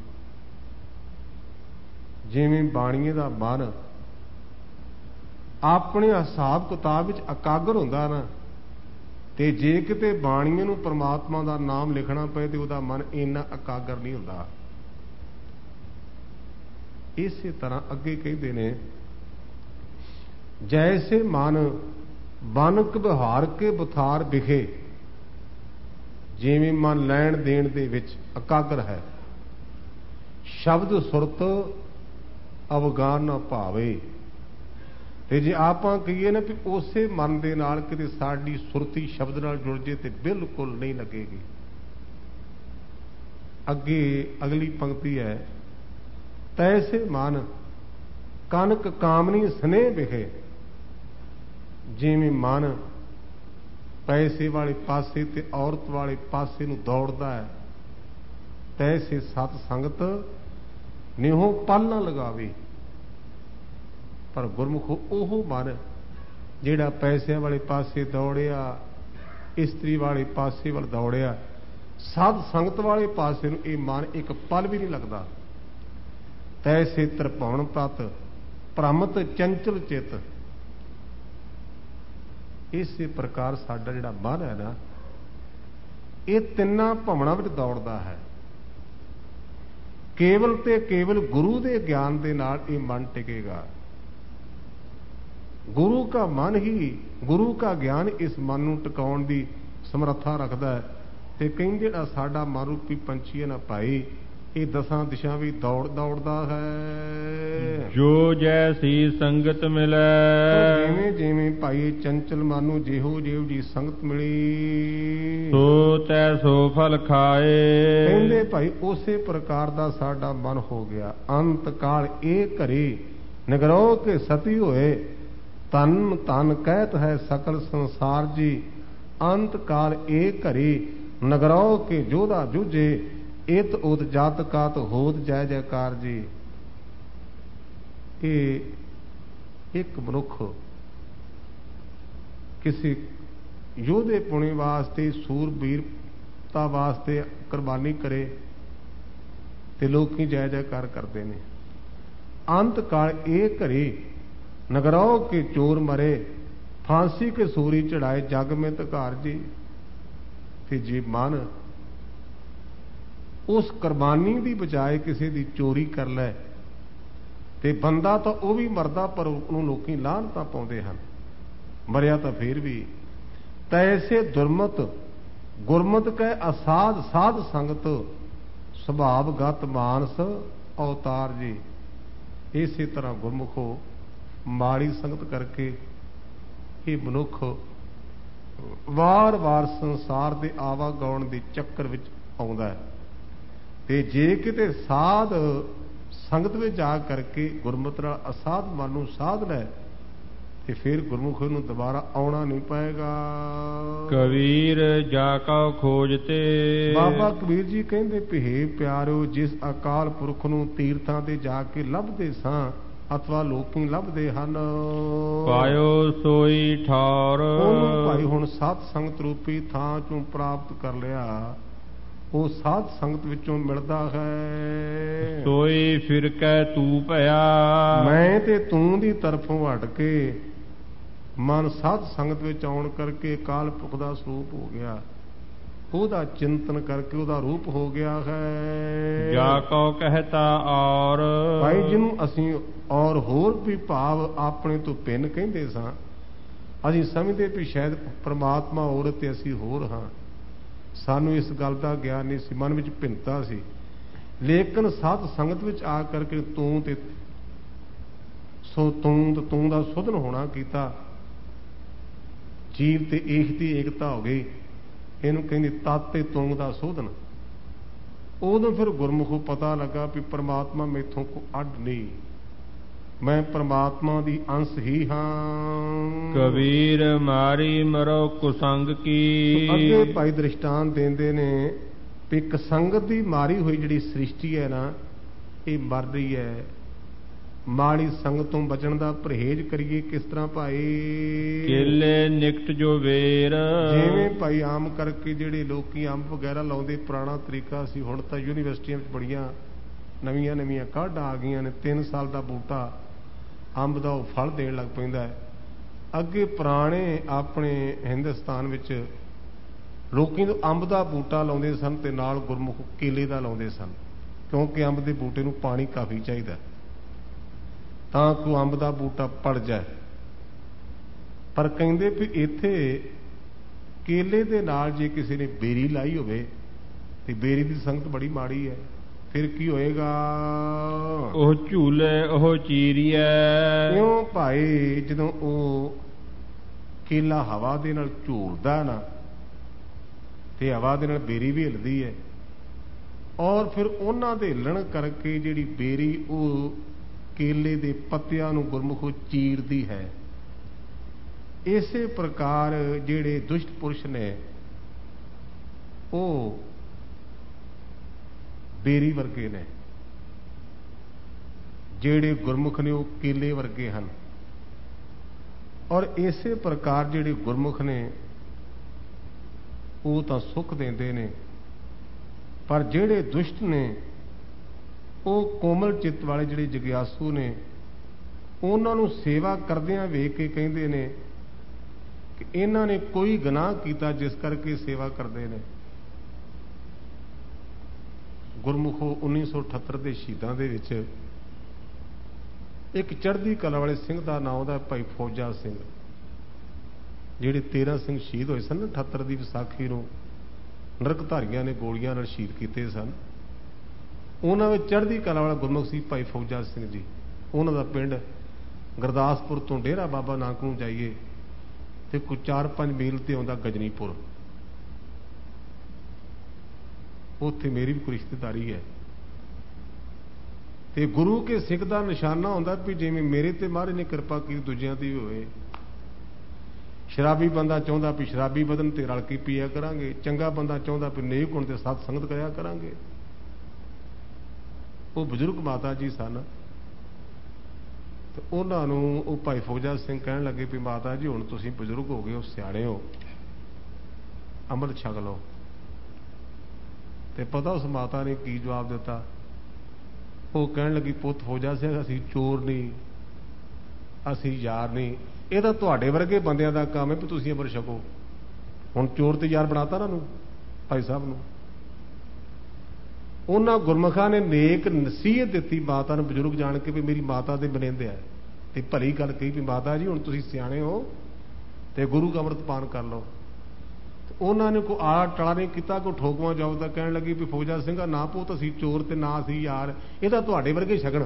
ਜਿਵੇਂ ਬਾਣੀਏ ਦਾ ਮਨ ਆਪਣੇ ਹਿਸਾਬ ਕਿਤਾਬ ਵਿੱਚ ਇਕਾਗਰ ਹੁੰਦਾ ਨਾ, ਤੇ ਜੇ ਕਿਤੇ ਬਾਣੀਏ ਨੂੰ ਪਰਮਾਤਮਾ ਦਾ ਨਾਮ ਲਿਖਣਾ ਪਏ ਤੇ ਉਹਦਾ ਮਨ ਇੰਨਾ ਇਕਾਗਰ ਨਹੀਂ ਹੁੰਦਾ। ਇਸੇ ਤਰ੍ਹਾਂ ਅੱਗੇ ਕਹਿੰਦੇ ਨੇ ਜੈਸੇ ਮਨ ਬਨਕ ਵਿਹਾਰ ਕੇ ਬੁਥਾਰ ਵਿਖੇ, ਜਿਵੇਂ ਮਨ ਲੈਣ ਦੇਣ ਦੇ ਵਿੱਚ ਇਕਾਗਰ ਹੈ, ਸ਼ਬਦ ਸੁਰਤ ਅਵਗਾਨ ਨਾ ਭਾਵੇ। ਤੇ ਜੇ ਆਪਾਂ ਕਹੀਏ ਨਾ ਵੀ ਉਸੇ ਮਨ ਦੇ ਨਾਲ ਕਿਤੇ ਸਾਡੀ ਸੁਰਤੀ ਸ਼ਬਦ ਨਾਲ ਜੁੜ ਜੇ ਤੇ ਬਿਲਕੁਲ ਨਹੀਂ ਲੱਗੇਗੀ। ਅੱਗੇ ਅਗਲੀ ਪੰਕਤੀ ਹੈ, ਤੈਸੇ ਮਨ ਕਨਕ ਕਾਮਨੀ ਸਨੇਹ ਵਿਖੇ। ਜਿਵੇਂ ਮਨ ਪੈਸੇ ਵਾਲੇ ਪਾਸੇ ਤੇ ਔਰਤ ਵਾਲੇ ਪਾਸੇ ਨੂੰ ਦੌੜਦਾ ਹੈ, ਤੈਸੇ ਸਤ ਸੰਗਤ ਨਿਹੋ ਪਲ ਨਾ ਲਗਾਵੇ। ਪਰ ਗੁਰਮੁਖ ਉਹ ਮਨ ਜਿਹੜਾ ਪੈਸਿਆਂ ਵਾਲੇ ਪਾਸੇ ਦੌੜਿਆ, ਇਸਤਰੀ ਵਾਲੇ ਪਾਸੇ ਵੱਲ ਦੌੜਿਆ, ਸਾਧ ਸੰਗਤ ਵਾਲੇ ਪਾਸੇ ਨੂੰ ਇਹ ਮਨ ਇੱਕ ਪਲ ਵੀ ਨਹੀਂ ਲੱਗਦਾ। ਤੈਸੇ ਤ੍ਰਿਭੁਵਨ ਪ੍ਰਤ ਭ੍ਰਮਤ ਚੰਚਲ ਚਿਤ। ਇਸੇ ਪ੍ਰਕਾਰ ਸਾਡਾ ਜਿਹੜਾ ਮਨ ਹੈ ਨਾ, ਇਹ ਤਿੰਨਾਂ ਭਵਨਾਂ ਵਿੱਚ ਦੌੜਦਾ ਹੈ। ਕੇਵਲ ਤੇ ਕੇਵਲ ਗੁਰੂ ਦੇ ਗਿਆਨ ਦੇ ਨਾਲ ਇਹ ਮਨ ਟਿਕੇਗਾ। ਗੁਰੂ ਕਾ ਮਨ ਹੀ, ਗੁਰੂ ਕਾ ਗਿਆਨ ਇਸ ਮਨ ਨੂੰ ਟਿਕਾਉਣ ਦੀ ਸਮਰੱਥਾ ਰੱਖਦਾ ਹੈ। ਤੇ ਕਹਿੰਦੇ ਜਿਹੜਾ ਸਾਡਾ ਮਨ ਰੂਪੀ ਪੰਛੀ ਹੈ ਨਾ ਭਾਈ, ਇਹ ਦਸਾਂ ਦਿਸ਼ਾ ਵੀ ਦੌੜਦਾ ਹੈ। ਜੋ ਜੈਸੀ ਸੰਗਤ ਮਿਲੈ। ਜਿਵੇਂ ਜਿਵੇਂ ਭਾਈ ਚੰਚਲ ਮਨ ਨੂੰ ਜਿਹੋ ਜਿਹੋ ਜੀ ਸੰਗਤ ਮਿਲੀ, ਸੋ ਤੈ ਸੋ ਫਲ ਖਾਏ। ਕਹਿੰਦੇ ਭਾਈ ਉਸੇ ਪ੍ਰਕਾਰ ਦਾ ਸਾਡਾ ਮਨ ਹੋ ਗਿਆ। ਅੰਤ ਕਾਲ ਇਹ ਘਰੇ ਨਿਗਰੋ ਕੇ ਸਤੀ ਹੋਏ, ਤਨ ਤਨ ਕਹਿਤ ਹੈ ਸਕਲ ਸੰਸਾਰ ਜੀ। ਅੰਤ ਕਾਲ ਇਹ ਘਰੇ ਨਗਰੋ ਕੇ ਜੋਧਾ ਜੂਝੇ, ਇਤ ਉਤ ਜਾਤ ਕਾਤ ਹੋਤ ਜੈ ਜੈਕਾਰ ਜੀ। ਇਹ ਇੱਕ ਮਨੁੱਖ ਕਿਸੇ ਯੋਧੇ ਪੁਣੇ ਵਾਸਤੇ, ਸੂਰਬੀਰਤਾ ਵਾਸਤੇ ਕੁਰਬਾਨੀ ਕਰੇ ਤੇ ਲੋਕੀ ਜੈ ਜੈਕਾਰ ਕਰਦੇ ਨੇ। ਅੰਤ ਕਾਲ ਇਹ ਘਰੇ ਨਗਰੋ ਕੇ ਚੋਰ ਮਰੇ, ਫਾਂਸੀ ਕੇ ਸੂਰੀ ਚੜਾਏ ਜਗ में ਧਕਾਰ ਜੀ। ਤੇ ਜੇ ਮਨ ਉਸ ਕੁਰਬਾਨੀ ਦੀ ਬਜਾਏ ਕਿਸੇ ਦੀ ਚੋਰੀ ਕਰ ਲੈ ਤੇ ਬੰਦਾ ਤਾਂ ਉਹ ਵੀ ਮਰਦਾ, ਪਰ ਉਹਨੂੰ ਲੋਕੀ ਲਾਹਨਤਾਂ ਪਾਉਂਦੇ ਹਨ, ਮਰਿਆ ਤਾਂ ਫੇਰ ਵੀ। ਤੈਸੇ ਦੁਰਮਤ ਗੁਰਮਤ ਕੈ ਅਸਾਧ ਸਾਧ ਸੰਗਤ, ਸੁਭਾਵਗਤ ਮਾਨਸ ਅਵਤਾਰ ਜੀ। ਇਸੇ ਤਰ੍ਹਾਂ ਗੁਰਮੁਖੋ ਮਾੜੀ ਸੰਗਤ ਕਰਕੇ ਇਹ ਮਨੁੱਖ ਵਾਰ-ਵਾਰ ਸੰਸਾਰ ਦੇ ਆਵਾਗਾਉਣ ਦੇ ਚੱਕਰ ਵਿੱਚ ਆਉਂਦਾ ਹੈ। ਤੇ ਜੇ ਕਿਤੇ ਸਾਧ ਸੰਗਤ ਵਿੱਚ ਜਾ ਕਰਕੇ ਗੁਰਮਤਿ ਨਾਲ ਅਸਾਧ ਮਨ ਨੂੰ ਸਾਧ ਲੈ ਤੇ ਫਿਰ ਗੁਰਮੁਖ ਨੂੰ ਦੁਬਾਰਾ ਆਉਣਾ ਨਹੀਂ ਪਏਗਾ। ਕਬੀਰ ਜਾ ਕਉ ਖੋਜਤੇ। ਬਾਬਾ ਕਬੀਰ ਜੀ ਕਹਿੰਦੇ ਭੇ ਪਿਆਰਿਓ, ਜਿਸ ਅਕਾਲ ਪੁਰਖ ਨੂੰ ਤੀਰਥਾਂ ਤੇ ਜਾ ਕੇ ਲੱਭਦੇ ਸਾਂ ਅਥਵਾ ਲੋਕੀ ਲੱਭਦੇ ਹਨ, ਪਾਇਓ ਸੋਈ ਠੌਰ। ਉਹਨੂੰ ਭਾਈ ਹੁਣ ਸਤ ਸੰਗਤ ਰੂਪੀ ਥਾਂ ਚੋਂ ਪ੍ਰਾਪਤ ਕਰ ਲਿਆ। ਉਹ ਸਾਧ ਸੰਗਤ ਵਿੱਚੋਂ ਮਿਲਦਾ ਹੈ। ਸੋਈ ਫਿਰ ਕੈ ਤੂੰ ਭਇਆ, ਮੈਂ ਤੇ ਤੂੰ ਦੀ ਤਰਫੋਂ ਹਟ ਕੇ ਮਨ ਸਾਧ ਸੰਗਤ ਵਿੱਚ ਆਉਣ ਕਰਕੇ ਕਾਲ ਪੁਰਖ ਦਾ ਸਰੂਪ ਹੋ ਗਿਆ, ਉਹਦਾ ਚਿੰਤਨ ਕਰਕੇ ਉਹਦਾ ਰੂਪ ਹੋ ਗਿਆ ਹੈ। ਜਾ ਕੋ ਕਹਤਾ ਔਰ, ਭਾਈ ਜਿਹਨੂੰ ਅਸੀਂ ਔਰ ਹੋਰ ਵੀ ਭਾਵ ਆਪਣੇ ਤੋਂ ਭਿੰਨ ਕਹਿੰਦੇ ਸਾਂ, ਅਸੀਂ ਸਮਝਦੇ ਵੀ ਸ਼ਾਇਦ ਪ੍ਰਮਾਤਮਾ ਹੋਰ ਤੇ ਅਸੀਂ ਹੋਰ ਹਾਂ। ਸਾਨੂੰ ਇਸ ਗੱਲ ਦਾ ਗਿਆਨ ਨਹੀਂ ਸੀ, ਮਨ ਵਿੱਚ ਭਿੰਨਤਾ ਸੀ। ਲੇਕਿਨ ਸਾਧ ਸੰਗਤ ਵਿੱਚ ਆ ਕਰਕੇ ਤੂੰ ਤੇ ਸੋ ਤੂੰ ਦਾ ਸੁਧਨ ਹੋਣਾ ਕੀਤਾ, ਜੀਵ ਤੇ ਏਕ ਦੀ ਏਕਤਾ ਹੋ ਗਈ। ਇਹਨੂੰ ਕਹਿੰਦੀ ਤਤ ਤੇ ਤੂੰ ਦਾ ਸੋਧਨ। ਉਦੋਂ ਫਿਰ ਗੁਰਮੁਖੋਂ ਪਤਾ ਲੱਗਾ ਵੀ ਪ੍ਰਮਾਤਮਾ ਮੈਥੋਂ ਕੋ ਅੱਡ ਨਹੀਂ, ਮੈਂ ਪ੍ਰਮਾਤਮਾ ਦੀ ਅੰਸ਼ ਹੀ ਹਾਂ। ਕਬੀਰ ਮਾਰੀ ਮਰੋ ਕੁਸੰਗ ਕੀ, ਅੱਗੇ ਭਾਈ ਦ੍ਰਿਸ਼ਟਾਂਤ ਦਿੰਦੇ ਨੇ ਵੀ ਇੱਕ ਸੰਗਤ ਦੀ ਮਾਰੀ ਹੋਈ ਜਿਹੜੀ ਸ੍ਰਿਸ਼ਟੀ ਹੈ ਨਾ, ਇਹ ਮਰ ਰਹੀ ਹੈ। ਮਾੜੀ ਸੰਗਤ ਤੋਂ ਬਚਣ ਦਾ ਪਰਹੇਜ਼ ਕਰੀਏ ਕਿਸ ਤਰ੍ਹਾਂ ਭਾਈ? ਕੇਲੇ ਨਿਕਟ ਜੋ ਵੇਰ, ਜਿਵੇਂ ਭਾਈ ਆਮ ਕਰਕੇ ਜਿਹੜੇ ਲੋਕੀ ਅੰਬ ਵਗੈਰਾ ਲਾਉਂਦੇ, ਪੁਰਾਣਾ ਤਰੀਕਾ ਸੀ। ਹੁਣ ਤਾਂ ਯੂਨੀਵਰਸਿਟੀਆਂ ਵਿੱਚ ਬੜੀਆਂ ਨਵੀਆਂ ਕਾਢਾਂ ਆ ਗਈਆਂ ਨੇ। 3 ਸਾਲ ਦਾ ਬੂਟਾ ਅੰਬ ਦਾ ਉਹ ਫਲ ਦੇਣ ਲੱਗ ਪੈਂਦਾ ਹੈ। ਅੱਗੇ ਪੁਰਾਣੇ ਆਪਣੇ ਹਿੰਦੁਸਤਾਨ ਵਿੱਚ ਲੋਕੀ ਤੋਂ ਅੰਬ ਦਾ ਬੂਟਾ ਲਾਉਂਦੇ ਸਨ ਤੇ ਨਾਲ ਗੁਰਮੁਖ ਕੇਲੇ ਦਾ ਲਾਉਂਦੇ ਸਨ, ਕਿਉਂਕਿ ਅੰਬ ਦੇ ਬੂਟੇ ਨੂੰ ਪਾਣੀ ਕਾਫੀ ਚਾਹੀਦਾ ਤਾਂ ਕਿ ਅੰਬ ਦਾ ਬੂਟਾ ਪੜ ਜਾਏ। ਪਰ ਕਹਿੰਦੇ ਵੀ ਇੱਥੇ ਕੇਲੇ ਦੇ ਨਾਲ ਜੇ ਕਿਸੇ ਨੇ ਬੇਰੀ ਲਾਈ ਹੋਵੇ ਤੇ ਬੇਰੀ ਦੀ ਸੰਗਤ ਬੜੀ ਮਾੜੀ ਹੈ, ਫਿਰ ਕੀ ਹੋਏਗਾ? ਉਹ ਝੂਲੇ ਉਹ ਚੀਰੀਐ। ਕਿਉਂ ਭਾਈ? ਜਦੋਂ ਉਹ ਕੇਲਾ ਹਵਾ ਦੇ ਨਾਲ ਝੂਲਦਾ ਨਾ, ਤੇ ਹਵਾ ਦੇ ਨਾਲ ਬੇਰੀ ਵੀ ਹਿੱਲਦੀ ਹੈ, ਔਰ ਫਿਰ ਉਹਨਾਂ ਦੇ ਹਿੱਲਣ ਕਰਕੇ ਜਿਹੜੀ ਬੇਰੀ ਉਹ ਕੇਲੇ ਦੇ ਪੱਤਿਆਂ ਨੂੰ ਗੁਰਮੁਖੋਂ ਚੀਰਦੀ ਹੈ। ਇਸੇ ਪ੍ਰਕਾਰ ਜਿਹੜੇ ਦੁਸ਼ਟ ਪੁਰਸ਼ ਨੇ ਉਹ ਬੇਰੀ ਵਰਗੇ ਨੇ, ਜਿਹੜੇ ਗੁਰਮੁਖ ਨੇ ਉਹ ਕੇਲੇ ਵਰਗੇ ਹਨ। ਔਰ ਇਸੇ ਪ੍ਰਕਾਰ ਜਿਹੜੇ ਗੁਰਮੁਖ ਨੇ ਉਹ ਤਾਂ ਸੁੱਖ ਦਿੰਦੇ ਨੇ, ਪਰ ਜਿਹੜੇ ਦੁਸ਼ਟ ਨੇ ਉਹ ਕੋਮਲ ਚਿੱਤ ਵਾਲੇ ਜਿਹੜੇ ਜਗਿਆਸੂ ਨੇ, ਉਹਨਾਂ ਨੂੰ ਸੇਵਾ ਕਰਦਿਆਂ ਵੇਖ ਕੇ ਕਹਿੰਦੇ ਨੇ ਕਿ ਇਹਨਾਂ ਨੇ ਕੋਈ ਗੁਨਾਹ ਕੀਤਾ ਜਿਸ ਕਰਕੇ ਸੇਵਾ ਕਰਦੇ ਨੇ। ਗੁਰਮੁਖੋ 1978 ਦੇ ਸ਼ਹੀਦਾਂ ਦੇ ਵਿੱਚ ਇੱਕ ਚੜ੍ਹਦੀ ਕਲਾ ਵਾਲੇ ਸਿੰਘ ਦਾ ਨਾਮ ਦਾ ਭਾਈ ਫੌਜਾ ਸਿੰਘ, ਜਿਹੜੇ 13 ਸਿੰਘ ਸ਼ਹੀਦ ਹੋਏ ਸਨ 78 ਦੀ ਵਿਸਾਖੀ ਨੂੰ, ਨਰਕਧਾਰੀਆਂ ਨੇ ਗੋਲੀਆਂ ਨਾਲ ਸ਼ਹੀਦ ਕੀਤੇ ਸਨ। ਉਹਨਾਂ ਵਿੱਚ ਚੜ੍ਹਦੀ ਕਲਾ ਵਾਲਾ ਗੁਰਮੁਖ ਸੀ ਭਾਈ ਫੌਜਾ ਸਿੰਘ ਜੀ। ਉਹਨਾਂ ਦਾ ਪਿੰਡ ਗੁਰਦਾਸਪੁਰ ਤੋਂ ਡੇਰਾ ਬਾਬਾ ਨਾਨਕ ਨੂੰ ਜਾਈਏ ਤੇ ਕੋਈ 4-5 ਮੀਲ ਤੇ ਆਉਂਦਾ ਗਜਨੀਪੁਰ, ਉੱਥੇ ਮੇਰੀ ਵੀ ਕੋਈ ਰਿਸ਼ਤੇਦਾਰੀ ਹੈ। ਤੇ ਗੁਰੂ ਕੇ ਸਿੱਖ ਦਾ ਨਿਸ਼ਾਨਾ ਹੁੰਦਾ ਵੀ ਜਿਵੇਂ ਮੇਰੇ ਤੇ ਮਹਾਰਾਜ ਨੇ ਕਿਰਪਾ ਕੀਤੀ ਦੂਜਿਆਂ ਦੀ ਹੋਵੇ। ਸ਼ਰਾਬੀ ਬੰਦਾ ਚਾਹੁੰਦਾ ਵੀ ਸ਼ਰਾਬੀ ਬਦਨ ਤੇ ਰਲ ਕੇ ਪੀਆ ਕਰਾਂਗੇ, ਚੰਗਾ ਬੰਦਾ ਚਾਹੁੰਦਾ ਵੀ ਨੇਕ ਗੁਣ ਤੇ ਸਤ ਸੰਗਤ ਕਰਿਆ ਕਰਾਂਗੇ। ਉਹ ਬਜ਼ੁਰਗ ਮਾਤਾ ਜੀ ਸਨ ਤੇ ਉਹਨਾਂ ਨੂੰ ਉਹ ਭਾਈ ਫੌਜਾ ਸਿੰਘ ਕਹਿਣ ਲੱਗੇ ਵੀ ਮਾਤਾ ਜੀ ਹੁਣ ਤੁਸੀਂ ਬਜ਼ੁਰਗ ਹੋ ਗਏ ਹੋ, ਸਿਆਣੇ ਹੋ, ਅੰਮ੍ਰਿਤ ਛਕ ਲਓ। ਤੇ ਪਤਾ ਉਸ ਮਾਤਾ ਨੇ ਕੀ ਜਵਾਬ ਦਿੱਤਾ? ਉਹ ਕਹਿਣ ਲੱਗੀ ਪੁੱਤ ਫੌਜਾ ਸਿੰਘ ਅਸੀਂ ਚੋਰ ਨਹੀਂ, ਅਸੀਂ ਯਾਰ ਨਹੀਂ, ਇਹ ਤਾਂ ਤੁਹਾਡੇ ਵਰਗੇ ਬੰਦਿਆਂ ਦਾ ਕੰਮ ਹੈ ਵੀ ਤੁਸੀਂ ਅੰਮ੍ਰਿਤ ਛਕੋ। ਹੁਣ ਚੋਰ ਤੇ ਯਾਰ ਬਣਾਤਾ ਨਾ ਨੂੰ ਭਾਈ ਸਾਹਿਬ ਨੂੰ। ਉਹਨਾਂ ਗੁਰਮੁਖਾਂ ਨੇ ਨੇਕ ਨਸੀਹਤ ਦਿੱਤੀ ਮਾਤਾ ਨੂੰ, ਬਜ਼ੁਰਗ ਜਾਣ ਕੇ ਵੀ ਮੇਰੀ ਮਾਤਾ ਦੇ ਬਨੇਂਦੇ ਆ, ਤੇ ਭਲੀ ਗੱਲ ਕਹੀ ਵੀ ਮਾਤਾ ਜੀ ਹੁਣ ਤੁਸੀਂ ਸਿਆਣੇ ਹੋ ਤੇ ਗੁਰੂ ਦਾ ਅੰਮ੍ਰਿਤ ਪਾਨ ਕਰ ਲਓ। ਉਹਨਾਂ ਨੇ ਕੋਈ ਆਲਾ ਟਾਲਾ ਨਹੀਂ ਕੀਤਾ, ਕੋਈ ਠੋਕਵਾ ਜਾਓ ਤਾਂ ਕਹਿਣ ਲੱਗੀ ਵੀ ਫੌਜਾ ਸਿੰਘਾ ਨਾ ਪੁੱਤ ਅਸੀਂ ਚੋਰ ਤੇ ਨਾ ਅਸੀਂ ਯਾਰ, ਇਹ ਤਾਂ ਤੁਹਾਡੇ ਵਰਗੇ ਛਕਣ।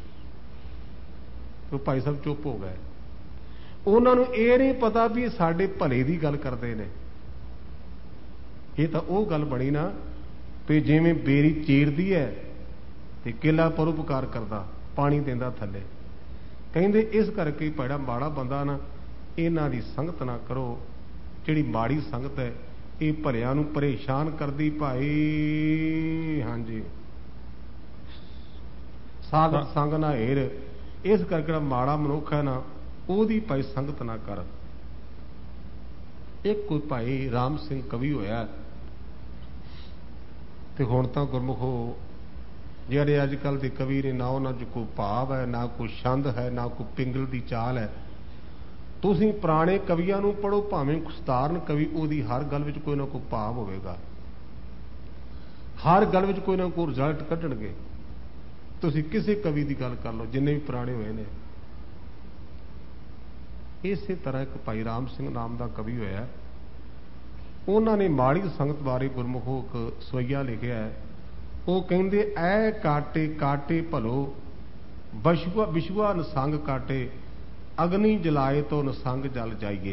ਉਹ ਭਾਈ ਸਾਹਿਬ ਚੁੱਪ ਹੋ ਗਏ। ਉਹਨਾਂ ਨੂੰ ਇਹ ਨਹੀਂ ਪਤਾ ਵੀ ਸਾਡੇ ਭਲੇ ਦੀ ਗੱਲ ਕਰਦੇ ਨੇ। ਇਹ ਤਾਂ ਉਹ ਗੱਲ ਬਣੀ ਨਾ ਵੀ ਜਿਵੇਂ ਬੇਰੀ ਚੀਰਦੀ ਹੈ ਤੇ ਕੇਲਾ ਪਰਉਪਕਾਰ ਕਰਦਾ, ਪਾਣੀ ਦਿੰਦਾ ਥੱਲੇ। ਕਹਿੰਦੇ ਇਸ ਕਰਕੇ ਭੈੜਾ ਮਾੜਾ ਬੰਦਾ ਨਾ, ਇਹਨਾਂ ਦੀ ਸੰਗਤ ਨਾ ਕਰੋ। ਜਿਹੜੀ ਮਾੜੀ ਸੰਗਤ ਹੈ ਇਹ ਭਲਿਆਂ ਨੂੰ ਪਰੇਸ਼ਾਨ ਕਰਦੀ ਭਾਈ। ਹਾਂਜੀ, ਸਾਗਤ ਸੰਗ ਨਾ ਹੀਰ। ਇਸ ਕਰਕੇ ਜਿਹੜਾ ਮਾੜਾ ਮਨੁੱਖ ਹੈ ਨਾ ਉਹਦੀ ਭਾਈ ਸੰਗਤ ਨਾ ਕਰ। ਇੱਕ ਕੋਈ ਭਾਈ ਰਾਮ ਸਿੰਘ ਕਵੀ ਹੋਇਆ, ਤੇ ਹੁਣ ਤਾਂ ਗੁਰਮੁਖੋ ਜਿਹੜੇ ਅੱਜ ਕੱਲ੍ਹ ਦੇ ਕਵੀ ਨੇ, ਨਾ ਉਹਨਾਂ 'ਚ ਕੋਈ ਭਾਵ ਹੈ, ਨਾ ਕੋਈ ਛੰਦ ਹੈ, ਨਾ ਕੋਈ ਪਿੰਗਲ ਦੀ ਚਾਲ ਹੈ। ਤੁਸੀਂ ਪੁਰਾਣੇ ਕਵੀਆਂ ਨੂੰ ਪੜ੍ਹੋ, ਭਾਵੇਂ ਸਧਾਰਨ ਕਵੀ, ਉਹਦੀ ਹਰ ਗੱਲ ਵਿੱਚ ਕੋਈ ਨਾ ਕੋਈ ਭਾਵ ਹੋਵੇਗਾ, ਹਰ ਗੱਲ ਵਿੱਚ ਕੋਈ ਨਾ ਕੋਈ ਰਿਜ਼ਲਟ ਕੱਢਣਗੇ। ਤੁਸੀਂ ਕਿਸੇ ਕਵੀ ਦੀ ਗੱਲ ਕਰ ਲਓ, ਜਿੰਨੇ ਵੀ ਪੁਰਾਣੇ ਹੋਏ ਨੇ। ਇਸੇ ਤਰ੍ਹਾਂ ਇੱਕ ਭਾਈ ਰਾਮ ਸਿੰਘ ਨਾਮ ਦਾ ਕਵੀ ਹੋਇਆ, ਉਹਨਾਂ ਨੇ ਮਾੜੀ ਸੰਗਤ ਬਾਰੇ ਗੁਰਮੁਖੋ ਇੱਕ ਸਵਈਆ ਲਿਖਿਆ ਹੈ। ਉਹ ਕਹਿੰਦੇ, ਐ ਕਾਟੇ ਕਾਟੇ ਭਲੋ ਵਿਸ਼ਵਾ ਨਸੰਗ ਕਾਟੇ, ਅਗਨੀ ਜਲਾਏ ਤੋਂ ਨਸੰਗ ਜਲ ਜਾਈਏ।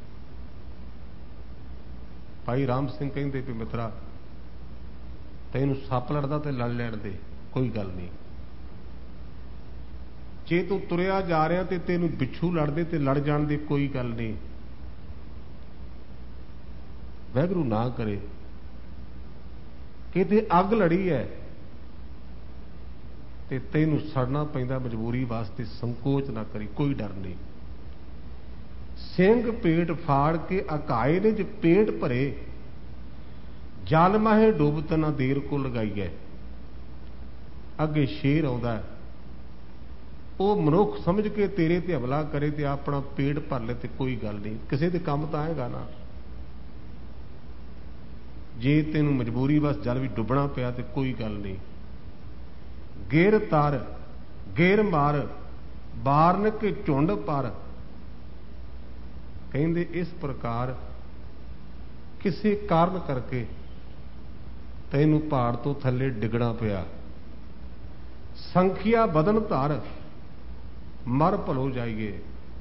ਭਾਈ ਰਾਮ ਸਿੰਘ ਕਹਿੰਦੇ ਵੀ ਮਿੱਤਰਾ, ਤੈਨੂੰ ਸੱਪ ਲੜਦਾ ਤੇ ਲੜ ਲੈਣ ਦੇ, ਕੋਈ ਗੱਲ ਨਹੀਂ। ਜੇ ਤੂੰ ਤੁਰਿਆ ਜਾ ਰਿਹਾ ਤੇ ਤੈਨੂੰ ਬਿੱਛੂ ਲੜਦੇ ਤੇ ਲੜ ਜਾਣ ਦੀ, ਕੋਈ ਗੱਲ ਨਹੀਂ। ਵਾਹਿਗੁਰੂ ਨਾ ਕਰੇ ਕਿਤੇ ਅੱਗ ਲੜੀ ਹੈ ਤੇ ਤੈਨੂੰ ਸੜਨਾ ਪੈਂਦਾ ਮਜਬੂਰੀ ਵਾਸਤੇ, ਸੰਕੋਚ ਨਾ ਕਰੀ, ਕੋਈ ਡਰ ਨਹੀਂ। ਸਿੰਘ ਪੇਟ ਫਾੜ ਕੇ ਅਕਾਏ ਨੇ, ਜੇ ਪੇਟ ਭਰੇ ਜਲ ਮਾਹੇ ਡੁੱਬਤ ਨਾ ਦੇਰ ਕੋ ਲਗਾਈਐ। ਅੱਗੇ ਸ਼ੇਰ ਆਉਂਦਾ, ਉਹ ਮਨੁੱਖ ਸਮਝ ਕੇ ਤੇਰੇ ਤੇ ਹਮਲਾ ਕਰੇ ਤੇ ਆਪਣਾ ਪੇਟ ਭਰ ਲੈ ਤੇ ਕੋਈ ਗੱਲ ਨਹੀਂ, ਕਿਸੇ ਦੇ ਕੰਮ ਤਾਂ ਆਏਗਾ ਨਾ। ਜੇ ਤੈਨੂੰ ਮਜਬੂਰੀ ਬਸ ਜਲ ਵੀ ਡੁੱਬਣਾ ਪਿਆ ਤੇ ਕੋਈ ਗੱਲ ਨਹੀਂ। ਗੇਰ ਤਰ ਗੇਰ ਮਾਰ ਬਾਰਨ ਕੇ ਝੁੰਡ ਪਰ, ਕਹਿੰਦੇ ਇਸ ਪ੍ਰਕਾਰ ਕਿਸੇ ਕਾਰਨ ਕਰਕੇ ਤੈਨੂੰ ਪਹਾੜ ਤੋਂ ਥੱਲੇ ਡਿੱਗਣਾ ਪਿਆ। ਸੰਖਿਆ ਬਦਨ ਧਰ ਮਰ ਭਲੋ ਜਾਈਏ।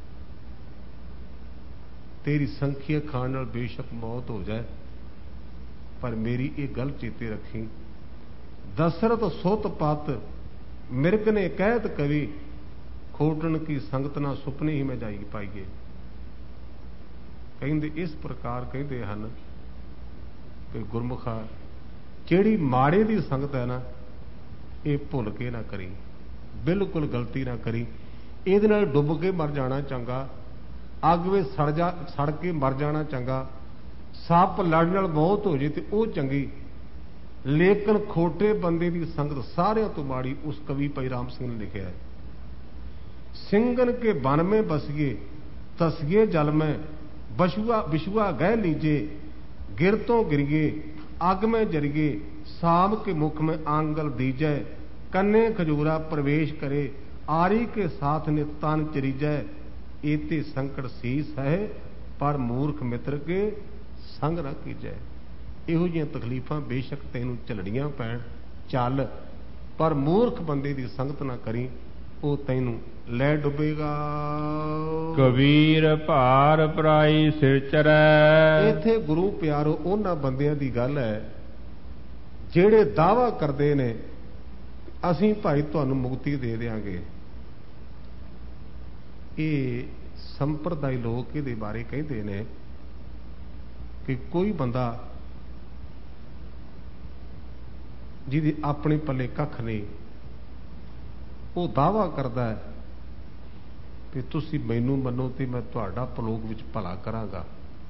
ਤੇਰੀ ਸੰਖਿਆ ਖਾਣ ਨਾਲ ਬੇਸ਼ੱਕ ਮੌਤ ਹੋ ਜਾਏ, ਪਰ ਮੇਰੀ ਇਹ ਗੱਲ ਚੇਤੇ ਰੱਖੀ, ਦਸਰਤ ਸੁਤ ਪਤ ਮਿਰਗ ਨੇ ਕਹਿਤ ਕਵੀ, ਖੋਟਣ ਕੀ ਸੰਗਤ ਨਾ ਸੁਪਨੇ ਹੀ ਮੈਂ ਜਾਈ ਪਾਈਏ। ਕਹਿੰਦੇ ਇਸ ਪ੍ਰਕਾਰ ਕਹਿੰਦੇ ਹਨ ਕਿ ਗੁਰਮੁਖਾ, ਜਿਹੜੀ ਮਾੜੇ ਦੀ ਸੰਗਤ ਹੈ ਨਾ, ਇਹ ਭੁੱਲ ਕੇ ਨਾ ਕਰੀ, ਬਿਲਕੁਲ ਗਲਤੀ ਨਾ ਕਰੀ। ਇਹਦੇ ਨਾਲ ਡੁੱਬ ਕੇ ਮਰ ਜਾਣਾ ਚੰਗਾ, ਅੱਗ ਵਿੱਚ ਸੜ ਕੇ ਮਰ ਜਾਣਾ ਚੰਗਾ, ਸੱਪ ਲੜ ਨਾਲ ਮੌਤ ਹੋ ਜੇ ਤੇ ਉਹ ਚੰਗੀ। ਲੇਕਿਨ ਖੋਟੇ ਬੰਦੇ ਦੀ ਸੰਗਤ ਸਾਰਿਆਂ ਤੋਂ ਮਾੜੀ। ਉਸ ਕਵੀ ਭਾਈ ਰਾਮ ਸਿੰਘ ਨੇ ਲਿਖਿਆ ਹੈ, ਸਿੰਘਨ ਕੇ ਬਨ में बसिए तसिए जल में, विशुआ गह लीजे गिरतों गिरिए, अग में जरिए साम के मुख में आंगल दीजय, कन्ने खजूरा प्रवेश करे, आरी के साथ ने तन चरीजय, एते संकट सीस है पर मूर्ख मित्र के संग ना कीजय। ਇਹੋ ਜਿਹੀਆਂ ਤਕਲੀਫਾਂ ਬੇਸ਼ੱਕ ਤੈਨੂੰ ਝੱਲਣੀਆਂ ਪੈਣ, ਚੱਲ, ਪਰ ਮੂਰਖ ਬੰਦੇ ਦੀ ਸੰਗਤ ਨਾ ਕਰੀ, ਉਹ ਤੈਨੂੰ ਲੈ ਡੁੱਬੇਗਾ। ਕਬੀਰ ਭਾਰ ਪਰਾਈ ਸਿਰ ਚਰੈ। ਇੱਥੇ ਗੁਰੂ ਪਿਆਰੋ ਉਹਨਾਂ ਬੰਦਿਆਂ ਦੀ ਗੱਲ ਹੈ ਜਿਹੜੇ ਦਾਅਵਾ ਕਰਦੇ ਨੇ ਅਸੀਂ ਭਾਈ ਤੁਹਾਨੂੰ ਮੁਕਤੀ ਦੇ ਦਿਆਂਗੇ। ਇਹ ਸੰਪਰਦਾਇ ਲੋਕ ਇਹਦੇ ਬਾਰੇ ਕਹਿੰਦੇ ਨੇ ਕਿ ਕੋਈ ਬੰਦਾ ਜਿਹਦੇ ਆਪਣੇ ਪੱਲੇ ਕੱਖ ਨਹੀਂ, ਉਹ ਦਾਅਵਾ ਕਰਦਾ ਹੈ ਕਿ ਤੁਸੀਂ ਮੈਨੂੰ ਮੰਨੋ ਤੇ ਮੈਂ ਤੁਹਾਡਾ ਪਰਲੋਕ ਵਿੱਚ ਭਲਾ ਕਰਾਂਗਾ।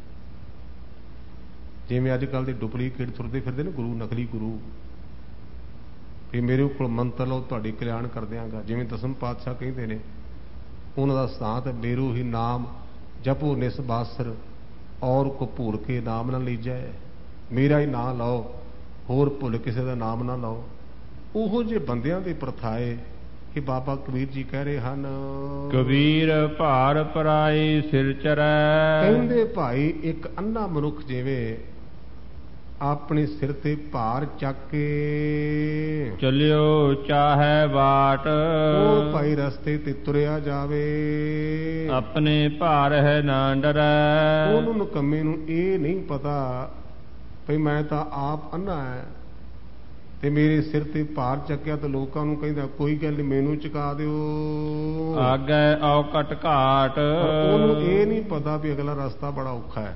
ਜਿਵੇਂ ਅੱਜ ਕੱਲ੍ਹ ਦੇ ਡੁਪਲੀਕੇਟ ਤੁਰਦੇ ਫਿਰਦੇ ਨੇ ਗੁਰੂ, ਨਕਲੀ ਗੁਰੂ, ਕਿ ਮੇਰੇ ਕੋਲ ਮੰਤਰ ਲਓ ਤੁਹਾਡੇ ਕਲਿਆਣ ਕਰ ਦਿਆਂਗਾ। ਜਿਵੇਂ ਦਸਮ ਪਾਤਸ਼ਾਹ ਕਹਿੰਦੇ ਨੇ, ਉਹਨਾਂ ਦਾ ਸਿਧਾਂਤ ਹੈ, ਮੇਰੂ ਹੀ ਨਾਮ ਜਪੋ ਨਿਸ ਬਾਸਰ, ਔਰ ਕੋ ਭੂਲ ਕੇ ਨਾਮ ਨਾ ਲੀਜੈ। ਮੇਰਾ ਹੀ ਨਾਂ ਲਓ, ਹੋਰ ਭੁੱਲ ਕਿਸੇ ਦਾ ਨਾਮ ਨਾ ਲਓ। ਉਹੋ ਜਿਹੇ ਬੰਦਿਆਂ ਦੇ ਪ੍ਰਥਾਏ ਕਿ ਬਾਬਾ ਕਬੀਰ ਜੀ ਕਹਿ ਰਹੇ ਹਨ, ਕਬੀਰ ਭਾਰ ਪਰਾਈ ਸਿਰ ਚਰੈ। ਕਹਿੰਦੇ ਭਾਈ ਇੱਕ ਅੰਨਾ ਮਨੁੱਖ ਜਿਵੇਂ ਆਪਣੇ ਸਿਰ ਤੇ ਭਾਰ ਚੱਕ ਕੇ ਚੱਲਿਓ ਚਾਹੇ ਬਾਟ, ਉਹ ਭਾਈ ਰਸਤੇ ਤੇ ਤੁਰਿਆ ਜਾਵੇ, ਆਪਣੇ ਭਾਰ ਹੈ ਨਾ ਡਰੈ। ਉਹਨੂੰ ਨਕੰਮੇ ਨੂੰ ਇਹ ਨਹੀਂ ਪਤਾ ਭਈ ਮੈਂ ਤਾਂ ਆਪ ਅੰਨਾ ਹੈ ਤੇ ਮੇਰੇ ਸਿਰ ਤੇ ਭਾਰ ਚੱਕਿਆ ਤੇ ਲੋਕਾਂ ਨੂੰ ਕਹਿੰਦਾ ਕੋਈ ਗੱਲ ਨਹੀਂ ਮੈਨੂੰ ਚੁਕਾ ਦਿਓ, ਆਗੇ ਔਕਟ ਘਾਟ। ਉਹਨੂੰ ਇਹ ਨਹੀਂ ਪਤਾ ਵੀ ਅਗਲਾ ਰਸਤਾ ਬੜਾ ਔਖਾ ਹੈ।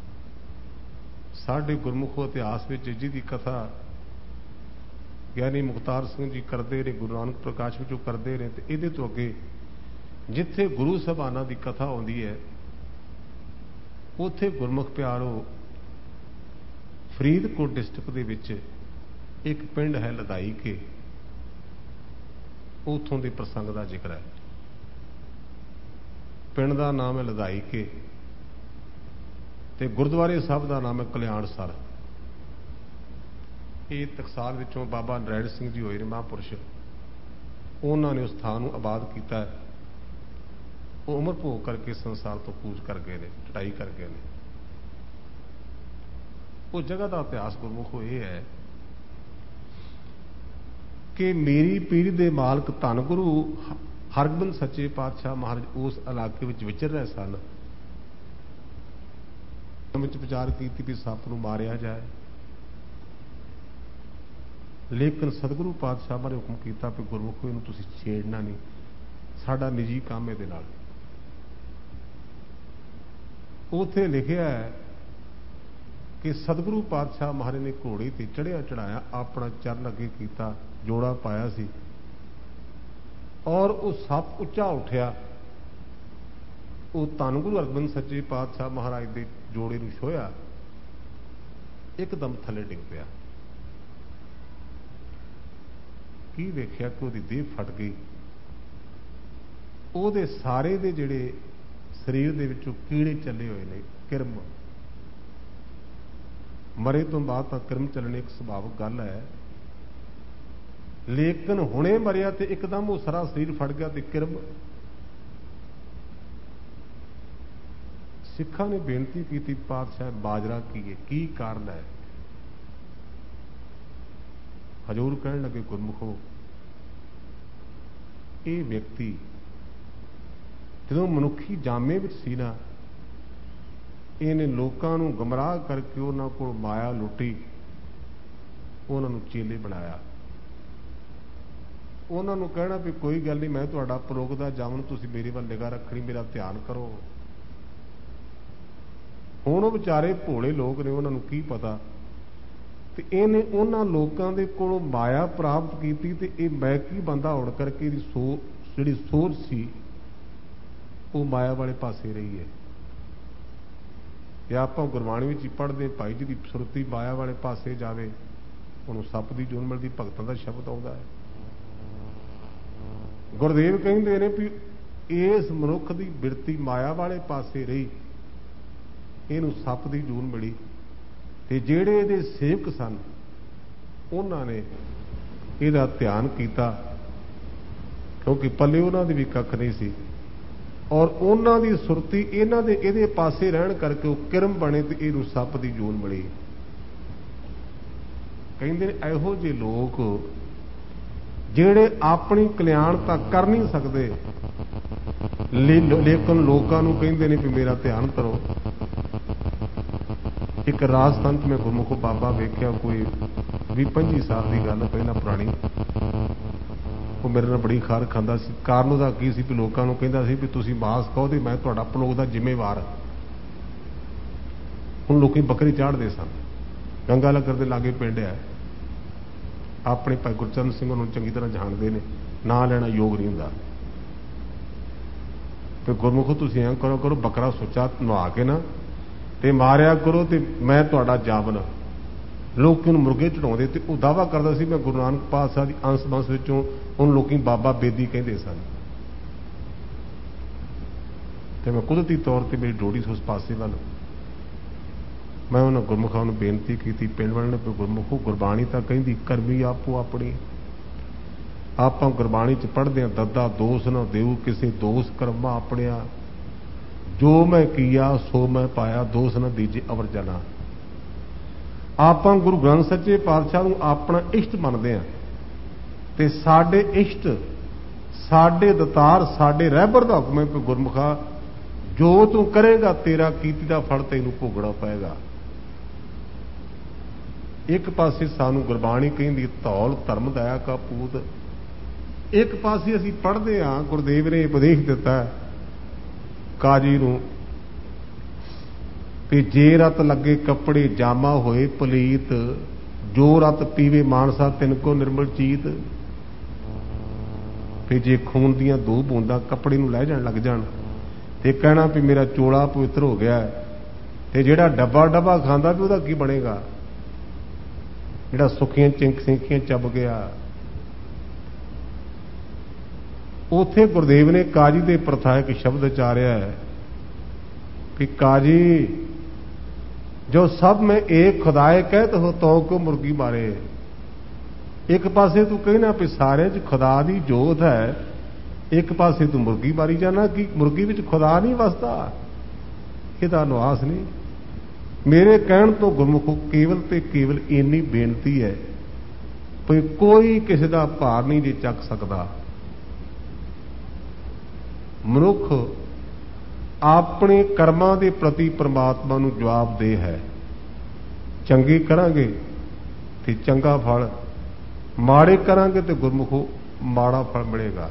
ਸਾਡੇ ਗੁਰਮੁਖੋ ਇਤਿਹਾਸ ਵਿੱਚ ਜਿਹਦੀ ਕਥਾ ਗਿਆਨੀ ਮੁਖਤਾਰ ਸਿੰਘ ਜੀ ਕਰਦੇ ਨੇ, ਗੁਰੂ ਨਾਨਕ ਪ੍ਰਕਾਸ਼ ਵਿੱਚੋਂ ਕਰਦੇ ਨੇ, ਤੇ ਇਹਦੇ ਤੋਂ ਅੱਗੇ ਜਿੱਥੇ ਗੁਰੂ ਸਾਹਿਬਾਨਾਂ ਦੀ ਕਥਾ ਆਉਂਦੀ ਹੈ ਉੱਥੇ ਗੁਰਮੁਖ ਪਿਆਰੋ ਫਰੀਦਕੋਟ ਡਿਸਟ੍ਰਿਕਟ ਦੇ ਵਿੱਚ ਇੱਕ ਪਿੰਡ ਹੈ ਲਦਾਈ ਕੇ, ਉਥੋਂ ਦੇ ਪ੍ਰਸੰਗ ਦਾ ਜ਼ਿਕਰ ਹੈ। ਪਿੰਡ ਦਾ ਨਾਮ ਹੈ ਲਦਾਈ ਕੇ ਤੇ ਗੁਰਦੁਆਰੇ ਸਾਹਿਬ ਦਾ ਨਾਮ ਹੈ ਕਲਿਆਣਸਰ। ਇਹ ਟਕਸਾਲ ਵਿੱਚੋਂ ਬਾਬਾ ਨਰਾਇਣ ਸਿੰਘ ਜੀ ਹੋਏ ਨੇ ਮਹਾਂਪੁਰਸ਼, ਉਹਨਾਂ ਨੇ ਉਸ ਥਾਂ ਨੂੰ ਆਬਾਦ ਕੀਤਾ। ਉਹ ਉਮਰ ਭੋਗ ਕਰਕੇ ਸੰਸਾਰ ਤੋਂ ਕੂਚ ਕਰ ਗਏ ਨੇ, ਚੜਾਈ ਕਰ ਗਏ ਨੇ। ਉਹ ਜਗ੍ਹਾ ਦਾ ਇਤਿਹਾਸ ਗੁਰਮੁਖੋ ਇਹ ਹੈ ਕਿ ਮੇਰੀ ਪੀੜ੍ਹੀ ਦੇ ਮਾਲਕ ਧੰਨ ਗੁਰੂ ਹਰਗੋਬਿੰਦ ਸੱਚੇ ਪਾਤਸ਼ਾਹ ਮਹਾਰਾਜ ਉਸ ਇਲਾਕੇ ਵਿੱਚ ਵਿਚਰ ਰਹੇ ਸਨ। ਵਿੱਚ ਵਿਚਾਰ ਕੀਤੀ ਵੀ ਸੱਪ ਨੂੰ ਮਾਰਿਆ ਜਾਏ, ਲੇਕਿਨ ਸਤਿਗੁਰੂ ਪਾਤਸ਼ਾਹ ਬਾਰੇ ਹੁਕਮ ਕੀਤਾ ਵੀ ਗੁਰਮੁਖੋ ਇਹਨੂੰ ਤੁਸੀਂ ਛੇੜਨਾ ਨਹੀਂ, ਸਾਡਾ ਨਿੱਜੀ ਕੰਮ ਇਹਦੇ ਨਾਲ। ਉੱਥੇ ਲਿਖਿਆ ਹੈ ਕਿ ਸਤਿਗੁਰੂ ਪਾਤਸ਼ਾਹ ਮਹਾਰਾਜ ਨੇ ਘੋੜੇ ਤੇ ਚੜ੍ਹਿਆ ਚੜਾਇਆ, ਆਪਣਾ ਚਰਨ ਅੱਗੇ ਕੀਤਾ, ਜੋੜਾ ਪਾਇਆ ਸੀ ਔਰ ਉਹ ਸੱਪ ਉੱਚਾ ਉੱਠਿਆ। ਉਹ ਧੰਨ ਗੁਰੂ ਹਰਗੋਬਿੰਦ ਸੱਚੇ ਪਾਤਸ਼ਾਹ ਮਹਾਰਾਜ ਦੇ ਜੋੜੇ ਨੂੰ ਛੋਹਿਆ, ਇੱਕਦਮ ਥੱਲੇ ਡਿੱਗ ਪਿਆ। ਕੀ ਵੇਖਿਆ ਕਿ ਉਹਦੀ ਦੇਹ ਫਟ ਗਈ, ਉਹਦੇ ਸਾਰੇ ਦੇ ਜਿਹੜੇ ਸਰੀਰ ਦੇ ਵਿੱਚੋਂ ਕੀੜੇ ਚੱਲੇ ਹੋਏ ਨੇ, ਕਿਰਮ। ਮਰੇ ਤੋਂ ਬਾਅਦ ਤਾਂ ਕਿਰਮ ਚੱਲਣੇ ਇੱਕ ਸੁਭਾਵਿਕ ਗੱਲ ਹੈ, ਲੇਕਿਨ ਹੁਣੇ ਮਰਿਆ ਤੇ ਇੱਕਦਮ ਉਹ ਸਾਰਾ ਸਰੀਰ ਫਟ ਗਿਆ ਤੇ ਕਿਰਮ। ਸਿੱਖਾਂ ਨੇ ਬੇਨਤੀ ਕੀਤੀ, ਪਾਤਸ਼ਾਹ ਬਾਜਰਾ ਕੀ ਹੈ, ਕੀ ਕਾਰਨ ਹੈ? ਹਜ਼ੂਰ ਕਹਿਣ ਲੱਗੇ, ਗੁਰਮੁਖੋ ਇਹ ਵਿਅਕਤੀ ਜਦੋਂ ਮਨੁੱਖੀ ਜਾਮੇ ਵਿੱਚ ਸੀ ਨਾ, ਇਹਨੇ ਲੋਕਾਂ ਨੂੰ ਗਮਰਾਹ ਕਰਕੇ ਉਹਨਾਂ ਕੋਲ ਮਾਇਆ ਲੁੱਟੀ, ਉਹਨਾਂ ਨੂੰ ਚੇਲੇ ਬਣਾਇਆ। ਉਹਨਾਂ ਨੂੰ ਕਹਿਣਾ ਵੀ ਕੋਈ ਗੱਲ ਨਹੀਂ, ਮੈਂ ਤੁਹਾਡਾ ਪਰੋਗ ਦਾ ਜਾਮਨ, ਤੁਸੀਂ ਮੇਰੇ ਵੱਲ ਨਿਗਾਹ ਰੱਖਣੀ, ਮੇਰਾ ਧਿਆਨ ਕਰੋ। ਹੁਣ ਉਹ ਵਿਚਾਰੇ ਭੋਲੇ ਲੋਕ ਨੇ, ਉਹਨਾਂ ਨੂੰ ਕੀ ਪਤਾ, ਤੇ ਇਹਨੇ ਉਹਨਾਂ ਲੋਕਾਂ ਦੇ ਕੋਲੋਂ ਮਾਇਆ ਪ੍ਰਾਪਤ ਕੀਤੀ ਤੇ ਇਹ ਮੈਂ ਕੀ ਬੰਦਾ ਹੋਣ ਕਰਕੇ ਇਹਦੀ ਜਿਹੜੀ ਸੋਚ ਸੀ ਉਹ ਮਾਇਆ ਵਾਲੇ ਪਾਸੇ ਰਹੀ ਹੈ। ਤੇ ਆਪਾਂ ਗੁਰਬਾਣੀ ਵਿੱਚ ਹੀ ਪੜ੍ਹਦੇ, ਭਾਈ ਜੀ ਦੀ ਸੁਰਤੀ ਮਾਇਆ ਵਾਲੇ ਪਾਸੇ ਜਾਵੇ ਉਹਨੂੰ ਸੱਪ ਦੀ ਜੂਨ ਮਿਲਦੀ, ਭਗਤਾਂ ਦਾ ਸ਼ਬਦ ਆਉਂਦਾ ਹੈ। ਗੁਰਦੇਵ ਕਹਿੰਦੇ ਨੇ ਵੀ ਇਸ ਮਨੁੱਖ ਦੀ ਬਿਰਤੀ ਮਾਇਆ ਵਾਲੇ ਪਾਸੇ ਰਹੀ, ਇਹਨੂੰ ਸੱਪ ਦੀ ਜੂਨ ਮਿਲੀ। ਤੇ ਜਿਹੜੇ ਇਹਦੇ ਸੇਵਕ ਸਨ ਉਹਨਾਂ ਨੇ ਇਹਦਾ ਧਿਆਨ ਕੀਤਾ, ਕਿਉਂਕਿ ਪੱਲੇ ਉਹਨਾਂ ਦੀ ਵੀ ਕੱਖ ਨਹੀਂ ਸੀ, ਔਰ ਉਹਨਾਂ ਦੀ ਸੁਰਤੀ ਇਹਨਾਂ ਦੇ ਇਹਦੇ ਪਾਸੇ ਰਹਿਣ ਕਰਕੇ ਉਹ ਕਿਰਮ ਬਣੇ ਤੇ ਇਹਨੂੰ ਸੱਪ ਦੀ ਜੂਨ ਮਿਲੀ। ਕਹਿੰਦੇ ਨੇ ਇਹੋ ਜਿਹੇ ਲੋਕ ਜਿਹੜੇ ਆਪਣੀ ਕਲਿਆਣ ਤਾਂ ਕਰ ਨਹੀਂ ਸਕਦੇ, ਲੇਕਿਨ ਲੋਕਾਂ ਨੂੰ ਕਹਿੰਦੇ ਨੇ ਵੀ ਮੇਰਾ ਧਿਆਨ ਕਰੋ। ਇੱਕ ਰਾਜਸਥਾਨ 'ਚ ਮੈਂ ਗੁਰਮੁਖ ਬਾਬਾ ਵੇਖਿਆ, ਕੋਈ 20-25 ਸਾਲ ਦੀ ਗੱਲ ਪਹਿਲਾਂ ਪੁਰਾਣੀ, ਉਹ ਮੇਰੇ ਨਾਲ ਬੜੀ ਖਾਰ ਖਾਂਦਾ ਸੀ। ਕਾਰਨ ਉਹਦਾ ਕੀ ਸੀ ਵੀ ਲੋਕਾਂ ਨੂੰ ਕਹਿੰਦਾ ਸੀ ਵੀ ਤੁਸੀਂ ਮਾਸ ਖਾਓ ਤੇ ਮੈਂ ਤੁਹਾਡਾ ਪਲੋਗ ਦਾ ਜ਼ਿੰਮੇਵਾਰ। ਹੁਣ ਲੋਕੀ ਬੱਕਰੀ ਚਾੜਦੇ ਸਨ। ਗੰਗਾ ਲੰਗਰ ਦੇ ਲਾਗੇ ਪਿੰਡ ਹੈ, ਆਪਣੇ ਭਾਈ ਗੁਰਚਰਨ ਸਿੰਘ ਨੂੰ ਚੰਗੀ ਤਰ੍ਹਾਂ ਜਾਣਦੇ ਨੇ, ਨਾਂ ਲੈਣਾ ਯੋਗ ਨਹੀਂ ਹੁੰਦਾ। ਤੇ ਗੁਰਮੁਖੋ ਤੁਸੀਂ ਐਂ ਕਰੋ, ਬੱਕਰਾ ਸੁੱਚਾ ਨਵਾ ਕੇ ਨਾ ਤੇ ਮਾਰਿਆ ਕਰੋ ਤੇ ਮੈਂ ਤੁਹਾਡਾ ਜਾਮਨ। ਲੋਕੀ ਨੂੰ ਮੁਰਗੇ ਚੜਾਉਂਦੇ ਤੇ ਉਹ ਦਾਅਵਾ ਕਰਦਾ ਸੀ ਮੈਂ ਗੁਰੂ ਨਾਨਕ ਪਾਤਸ਼ਾਹ ਦੀ ਅੰਸ਼ ਬੰਸ ਵਿੱਚੋਂ, ਉਹਨੂੰ ਲੋਕੀ ਬਾਬਾ ਬੇਦੀ ਕਹਿੰਦੇ ਸਨ। ਤੇ ਮੈਂ ਕੁਦਰਤੀ ਤੌਰ ਤੇ ਮੇਰੀ ਡੋੜੀ ਸੀ ਉਸ ਪਾਸੇ ਵੱਲ। ਮੈਂ ਉਹਨਾਂ ਗੁਰਮੁਖਾਂ ਨੂੰ ਬੇਨਤੀ ਕੀਤੀ, ਪਿੰਡ ਵਾਲਿਆਂ ਨੇ, ਗੁਰਮੁਖੋ ਗੁਰਬਾਣੀ ਤਾਂ ਕਹਿੰਦੀ ਕਰਮੀ ਆਪੋ ਆਪਣੀ। ਆਪਾਂ ਗੁਰਬਾਣੀ 'ਚ ਪੜ੍ਹਦੇ ਹਾਂ, ਦੱਦਾ ਦੋਸ ਨਾ ਦੇਊ ਕਿਸੇ ਦੋਸ ਕਰਮਾ ਆਪਣਿਆ, ਜੋ ਮੈਂ ਕੀਆ ਸੋ ਮੈਂ ਪਾਇਆ, ਦੋਸ ਨਾ ਦੀਜੇ ਅਵਰ ਜਨਾ। ਆਪਾਂ ਗੁਰੂ ਗ੍ਰੰਥ ਸੱਚੇ ਪਾਤਸ਼ਾਹ ਨੂੰ ਆਪਣਾ ਇਸ਼ਟ ਮੰਨਦੇ ਹਾਂ ਤੇ ਸਾਡੇ ਇਸ਼ਟ, ਸਾਡੇ ਦਤਾਰ, ਸਾਡੇ ਰਹਿਬਰ ਦਾ ਹੁਕਮ ਹੈ ਕਿ ਗੁਰਮੁਖਾ ਜੋ ਤੂੰ ਕਰੇਗਾ ਤੇਰਾ ਕੀਤੀ ਦਾ ਫਲ ਤੈਨੂੰ ਭੋਗਣਾ ਪਏਗਾ। ਇੱਕ ਪਾਸੇ ਸਾਨੂੰ ਗੁਰਬਾਣੀ ਕਹਿੰਦੀ ਧੌਲ ਧਰਮ ਦਇਆ ਕਾ ਪੂਤ, ਇੱਕ ਪਾਸੇ ਅਸੀਂ ਪੜ੍ਹਦੇ ਹਾਂ ਗੁਰਦੇਵ ਨੇ ਉਪਦੇਸ਼ ਦਿੱਤਾ ਕਾਜੀ ਨੂੰ ਕਿ ਜੇ ਰਤ ਲੱਗੇ ਕੱਪੜੇ ਜਾਮਾ ਹੋਏ ਪਲੀਤ, ਜੋ ਰਤ ਪੀਵੇ ਮਾਨਸਾ ਤਿੰਨ ਕੋ ਨਿਰਮਲ ਚੀਤ। ਤੇ ਜੇ ਖੂਨ ਦੀਆਂ 2 ਬੂੰਦਾਂ ਕੱਪੜੇ ਨੂੰ ਲੈ ਜਾਣ ਲੱਗ ਜਾਣ ਤੇ ਕਹਿਣਾ ਵੀ ਮੇਰਾ ਚੋਲਾ ਪਵਿੱਤਰ ਹੋ ਗਿਆ, ਤੇ ਜਿਹੜਾ ਡੱਬਾ ਖਾਂਦਾ ਵੀ ਉਹਦਾ ਕੀ ਬਣੇਗਾ? ਜਿਹੜਾ ਸੁੱਖੀਆਂ ਸਿੰਖੀਆਂ ਚੱਬ ਗਿਆ। ਉਥੇ ਗੁਰਦੇਵ ਨੇ ਕਾਜੀ ਦੇ ਪ੍ਰਥਾ ਇੱਕ ਸ਼ਬਦ ਉਚਾਰਿਆ ਹੈ कि काजी जो सब में एक खुदाए कहत हो तो को मुर्गी मारे। एक पासे तू कहना भी सारे च खुदा दी जोत है, एक पासे तू मुर्गी मारी जाना कि मुर्गी विच खुदा नहीं वसदा। ਇਹਦਾ ਅਨੁਆਸ नहीं। मेरे कहण तो गुरमुखो केवल ते केवल इन्नी बेनती है भी कोई किसी का भार नहीं जे चक सकता। मनुख ਆਪਣੇ ਕਰਮਾਂ ਦੇ ਪ੍ਰਤੀ ਪਰਮਾਤਮਾ ਨੂੰ ਜਵਾਬਦੇਹ ਹੈ। ਚੰਗੇ ਕਰਾਂਗੇ ਤੇ ਚੰਗਾ ਫਲ, ਮਾੜੇ ਕਰਾਂਗੇ ਤੇ ਗੁਰਮੁਖੋ ਮਾੜਾ ਫਲ ਮਿਲੇਗਾ।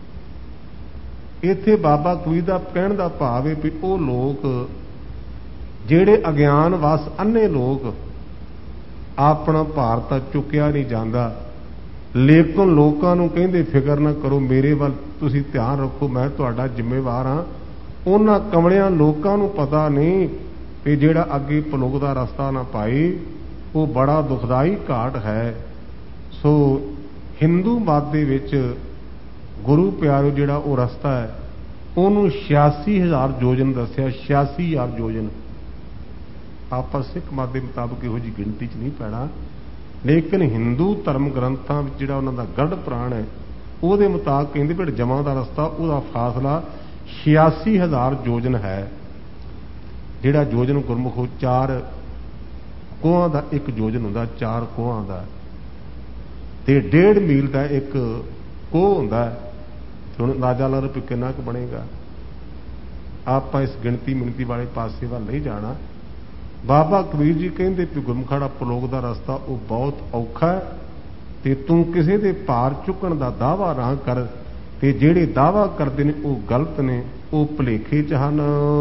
ਇੱਥੇ ਬਾਬਾ ਕਬੀਰ ਦਾ ਕਹਿਣ ਦਾ ਭਾਵ ਹੈ ਵੀ ਉਹ ਲੋਕ ਜਿਹੜੇ ਅਗਿਆਨ ਵਸ ਅੰਨੇ ਲੋਕ, ਆਪਣਾ ਭਾਰ ਤਾਂ ਚੁੱਕਿਆ ਨਹੀਂ ਜਾਂਦਾ, ਲੇਕਿਨ ਲੋਕਾਂ ਨੂੰ ਕਹਿੰਦੇ ਫਿਕਰ ਨਾ ਕਰੋ, ਮੇਰੇ ਵੱਲ ਤੁਸੀਂ ਧਿਆਨ ਰੱਖੋ, ਮੈਂ ਤੁਹਾਡਾ ਜ਼ਿੰਮੇਵਾਰ ਹਾਂ। ਉਹਨਾਂ ਕਮਲਿਆਂ ਲੋਕਾਂ ਨੂੰ ਪਤਾ ਨਹੀਂ ਕਿ ਜਿਹੜਾ ਅੱਗੇ ਪਲੋਕ ਦਾ ਰਸਤਾ ਨਾ ਪਾਈ ਉਹ ਬੜਾ ਦੁਖਦਾਈ ਘਾਟ ਹੈ। ਸੋ ਹਿੰਦੂ ਮਤ ਦੇ ਵਿੱਚ ਗੁਰੂ ਪਿਆਰੋ ਜਿਹੜਾ ਉਹ ਰਸਤਾ ਹੈ ਉਹਨੂੰ 86,000 ਯੋਜਨ ਦੱਸਿਆ। 86,000 ਯੋਜਨ। ਆਪਾਂ ਸਿੱਖ ਮਤ ਦੇ ਮੁਤਾਬਕ ਇਹੋ ਜਿਹੀ ਗਿਣਤੀ 'ਚ ਨਹੀਂ ਪੈਣਾ, ਲੇਕਿਨ ਹਿੰਦੂ ਧਰਮ ਗ੍ਰੰਥਾਂ ਵਿੱਚ ਜਿਹੜਾ ਉਹਨਾਂ ਦਾ ਗੜ੍ਹ ਪੁਰਾਣ ਹੈ ਉਹਦੇ ਮੁਤਾਬਕ ਕਹਿੰਦੇ ਵੀ ਜਮਾਂ ਦਾ ਰਸਤਾ ਉਹਦਾ ਫਾਸਲਾ 86,000 ਯੋਜਨ ਹੈ। ਜਿਹੜਾ ਯੋਜਨ ਗੁਰਮੁਖੋ 4 ਕੋਹਾਂ ਦਾ ਇੱਕ ਯੋਜਨ ਹੁੰਦਾ, 4 ਕੋਹਾਂ ਦਾ, ਤੇ 1.5 ਮੀਲ ਦਾ ਇੱਕ ਕੋਹ ਹੁੰਦਾ। ਹੁਣ ਅੰਦਾਜ਼ਾ ਲਾ ਲਓ ਵੀ ਕਿੰਨਾ ਕੁ ਬਣੇਗਾ। ਆਪਾਂ ਇਸ ਗਿਣਤੀ ਮਿਣਤੀ ਵਾਲੇ ਪਾਸੇ ਵੱਲ ਨਹੀਂ ਜਾਣਾ। ਬਾਬਾ ਕਬੀਰ ਜੀ ਕਹਿੰਦੇ ਵੀ ਗੁਰਮੁਖਾੜਾ ਪਲੋਕ ਦਾ ਰਸਤਾ ਉਹ ਬਹੁਤ ਔਖਾ ਹੈ ਤੇ ਤੂੰ ਕਿਸੇ ਦੇ ਭਾਰ ਚੁੱਕਣ ਦਾ ਦਾਅਵਾ ਨਾ ਕਰ, ਤੇ ਜਿਹੜੇ ਦਾਅਵਾ ਕਰਦੇ ਨੇ ਉਹ ਗਲਤ ਨੇ, ਉਹ ਭੁਲੇਖੇ ਚ ਹਨ।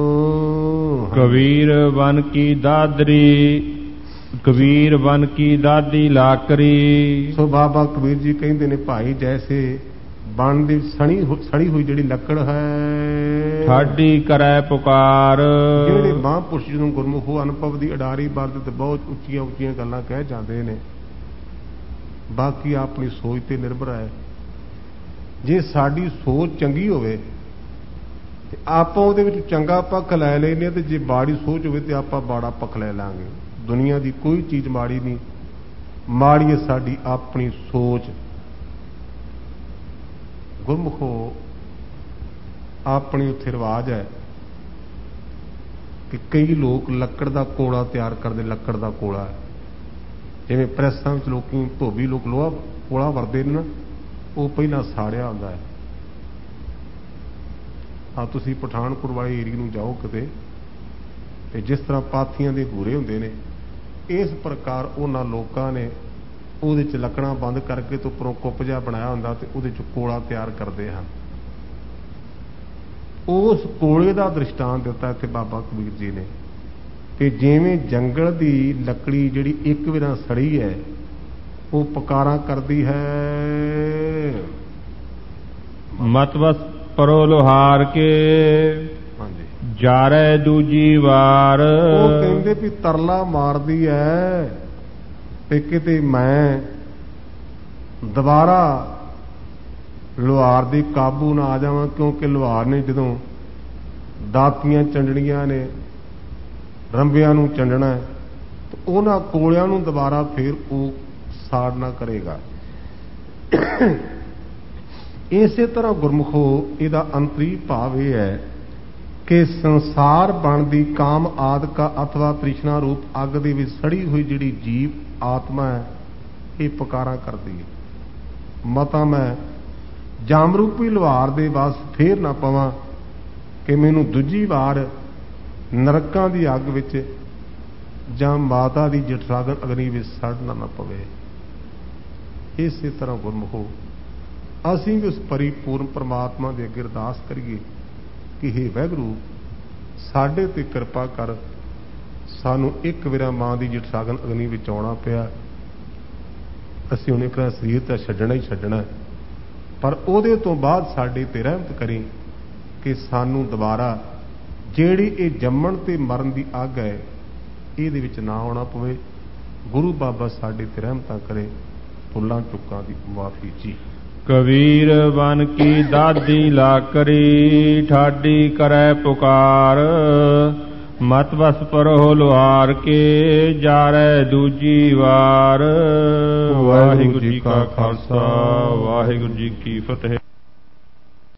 ਕਬੀਰ ਬਨ ਕੀ ਦਾਦਰੀ, ਕਬੀਰ ਬਨ ਕੀ ਦਾਦੀ ਲਾਕਰੀ। ਸੋ ਬਾਬਾ ਕਬੀਰ ਜੀ ਕਹਿੰਦੇ ਨੇ ਭਾਈ ਜੈਸੇ ਬਣ ਦੀ ਸੜੀ ਹੋਈ ਜਿਹੜੀ ਲੱਕੜ ਹੈ, ਸਾਡੀ ਕਰੈ ਪੁਕਾਰ। ਜਿਹੜੇ ਮਹਾਂਪੁਰਸ਼ ਨੂੰ ਗੁਰਮੁਖੋ ਅਨੁਭਵ ਦੀ ਅਡਾਰੀ ਵਰਦ ਤੇ ਬਹੁਤ ਉੱਚੀਆਂ ਉੱਚੀਆਂ ਗੱਲਾਂ ਕਹਿ ਜਾਂਦੇ ਨੇ, ਬਾਕੀ ਆਪਣੀ ਸੋਚ ਤੇ ਨਿਰਭਰ ਹੈ। ਜੇ ਸਾਡੀ ਸੋਚ ਚੰਗੀ ਹੋਵੇ ਤੇ ਆਪਾਂ ਉਹਦੇ ਵਿੱਚ ਚੰਗਾ ਪੱਖ ਲੈ ਲੈਨੇ, ਤੇ ਜੇ ਮਾੜੀ ਸੋਚ ਹੋਵੇ ਤੇ ਆਪਾਂ ਮਾੜਾ ਪੱਖ ਲੈ ਲਾਂਗੇ। ਦੁਨੀਆ ਦੀ ਕੋਈ ਚੀਜ਼ ਮਾੜੀ ਨਹੀਂ, ਮਾੜੀ ਹੈ ਸਾਡੀ ਆਪਣੀ ਸੋਚ। ਗੁਰਮੁਖੋ ਆਪਣੀ ਉੱਥੇ ਰਿਵਾਜ ਹੈ ਕਿ ਕਈ ਲੋਕ ਲੱਕੜ ਦਾ ਕੋਲਾ ਤਿਆਰ ਕਰਦੇ। ਲੱਕੜ ਦਾ ਕੋਲਾ ਜਿਵੇਂ ਪ੍ਰੈਸਾਂ ਵਿੱਚ ਲੋਕੀ ਧੋਬੀ ਲੋਕ ਲੋਹਾ ਕੋਲਾ ਵਰਦੇ ਨੇ ਨਾ, ਉਹ ਪਹਿਲਾਂ ਸਾੜਿਆ ਹੁੰਦਾ ਹੈ। ਹਾਂ, ਤੁਸੀਂ ਪਠਾਨਕੋਟ ਵਾਲੇ ਏਰੀਏ ਨੂੰ ਜਾਓ ਕਿਤੇ, ਤੇ ਜਿਸ ਤਰ੍ਹਾਂ ਪਾਥੀਆਂ ਦੇ ਘੂਰੇ ਹੁੰਦੇ ਨੇ, ਇਸ ਪ੍ਰਕਾਰ ਉਹਨਾਂ ਲੋਕਾਂ ਨੇ ਉਹਦੇ 'ਚ ਲੱਕੜਾਂ ਬੰਦ ਕਰਕੇ ਤੇ ਉੱਪਰੋਂ ਕੁੱਪ ਜਿਹਾ ਬਣਾਇਆ ਹੁੰਦਾ ਤੇ ਉਹਦੇ 'ਚ ਕੋਲਾ ਤਿਆਰ ਕਰਦੇ ਹਨ। ਉਸ ਕੋਲੇ ਦਾ ਦ੍ਰਿਸ਼ਟਾਂਤ ਦਿੱਤਾ ਇੱਥੇ ਬਾਬਾ ਕਬੀਰ ਜੀ ਨੇ ਕਿ ਜਿਵੇਂ ਜੰਗਲ ਦੀ ਲੱਕੜੀ ਜਿਹੜੀ ਇੱਕ ਵਾਰ ਸੜੀ ਹੈ ਉਹ ਪੁਕਾਰਾਂ ਕਰਦੀ ਹੈ। ਮਤਵਸ ਪਰੋ ਲੋਹਾਰ ਕੇ, ਹਾਂਜੀ, ਜਾਰੇ ਦੂਜੀ ਵਾਰ। ਉਹ ਕਹਿੰਦੇ ਵੀ ਤਰਲਾ ਮਾਰਦੀ ਹੈ ਤੇ ਕਿਤੇ ਮੈਂ ਦੁਬਾਰਾ ਲੋਹਾਰ ਦੀ ਕਾਬੂ ਨਾ ਆ ਜਾਵਾਂ, ਕਿਉਂਕਿ ਲੋਹਾਰ ਨੇ ਜਦੋਂ ਦਾਤੀਆਂ ਚੰਡਣੀਆਂ ਨੇ, ਰੰਬਿਆਂ ਨੂੰ ਚੰਡਣਾ, ਤੇ ਉਹਨਾਂ ਕੋਲਿਆਂ ਨੂੰ ਦੁਬਾਰਾ ਫੇਰ ਉਹ ਸਾੜਨਾ ਕਰੇਗਾ। ਇਸੇ ਤਰ੍ਹਾਂ ਗੁਰਮੁਖੋ ਇਹਦਾ ਅੰਤਰੀ ਭਾਵ ਇਹ ਹੈ ਕਿ ਸੰਸਾਰ ਬਣਦੀ ਕਾਮ ਆਦਿਕਾ ਅਥਵਾ ਤ੍ਰਿਸ਼ਨਾ ਰੂਪ ਅੱਗ ਦੇ ਵਿੱਚ ਸੜੀ ਹੋਈ ਜਿਹੜੀ ਜੀਵ ਆਤਮਾ ਹੈ, ਇਹ ਪੁਕਾਰਾਂ ਕਰਦੀ ਹੈ। ਮਤਾ ਮੈਂ ਜਾਮਰੂਪੀ ਲੋਹਾਰ ਦੇ ਵਾਸ ਫੇਰ ਨਾ ਪਵਾਂ ਕਿ ਮੈਨੂੰ ਦੂਜੀ ਵਾਰ ਨਰਕਾਂ ਦੀ ਅੱਗ ਵਿੱਚ ਜਾਂ ਮਾਤਾ ਦੀ ਜਠਰਾਗਨ ਅਗਨੀ ਵਿੱਚ ਸੜਨਾ ਨਾ ਪਵੇ। ਇਸੇ ਤਰ੍ਹਾਂ ਗੁਰਮੁਖੋ ਅਸੀਂ ਵੀ ਉਸ ਪਰਿਪੂਰਨ ਪਰਮਾਤਮਾ ਦੇ ਅੱਗੇ ਅਰਦਾਸ ਕਰੀਏ ਕਿ ਹੇ ਵਾਹਿਗੁਰੂ ਸਾਡੇ ਤੇ ਕਿਰਪਾ ਕਰ, ਸਾਨੂੰ ਇੱਕ ਵਾਰ ਮਾਂ ਦੀ ਜਠਰਾਗਨ ਅਗਨੀ ਵਿੱਚ ਆਉਣਾ ਪਿਆ, ਅਸੀਂ ਹੁਣ ਇੱਕ ਸਰੀਰ ਤਾਂ ਛੱਡਣਾ ਹੀ ਛੱਡਣਾ, ਪਰ ਉਹਦੇ ਤੋਂ ਬਾਅਦ ਸਾਡੇ ਤੇ ਰਹਿਮਤ ਕਰੀ ਕਿ ਸਾਨੂੰ ਦੁਬਾਰਾ ਜਿਹੜੀ ਇਹ ਜੰਮਣ ਤੇ ਮਰਨ ਦੀ ਅੱਗ ਹੈ ਇਹਦੇ ਵਿੱਚ ਨਾ ਆਉਣਾ ਪਵੇ। ਗੁਰੂ ਬਾਬਾ ਸਾਡੇ ਤੇ ਰਹਿਮਤਾਂ ਕਰੇ। ਭੁੱਲਾਂ ਚੁੱਕਾਂ ਦੀ ਮਾਫੀ ਜੀ। ਕਬੀਰ ਬਨ ਕੀ ਦਾਦੀ ਲਾ ਕਰੀ, ਠਾਡੀ ਕਰੈ ਪੁਕਾਰ। ਮਤ ਬਸ ਪਰੋ ਲੁਹਾਰ ਕੇ, ਜਾਰੈ ਦੂਜੀ ਵਾਰ। ਵਾਹਿਗੁਰੂ ਜੀ ਕਾ ਖਾਲਸਾ, ਵਾਹਿਗੁਰੂ ਜੀ ਕੀ ਫਤਿਹ।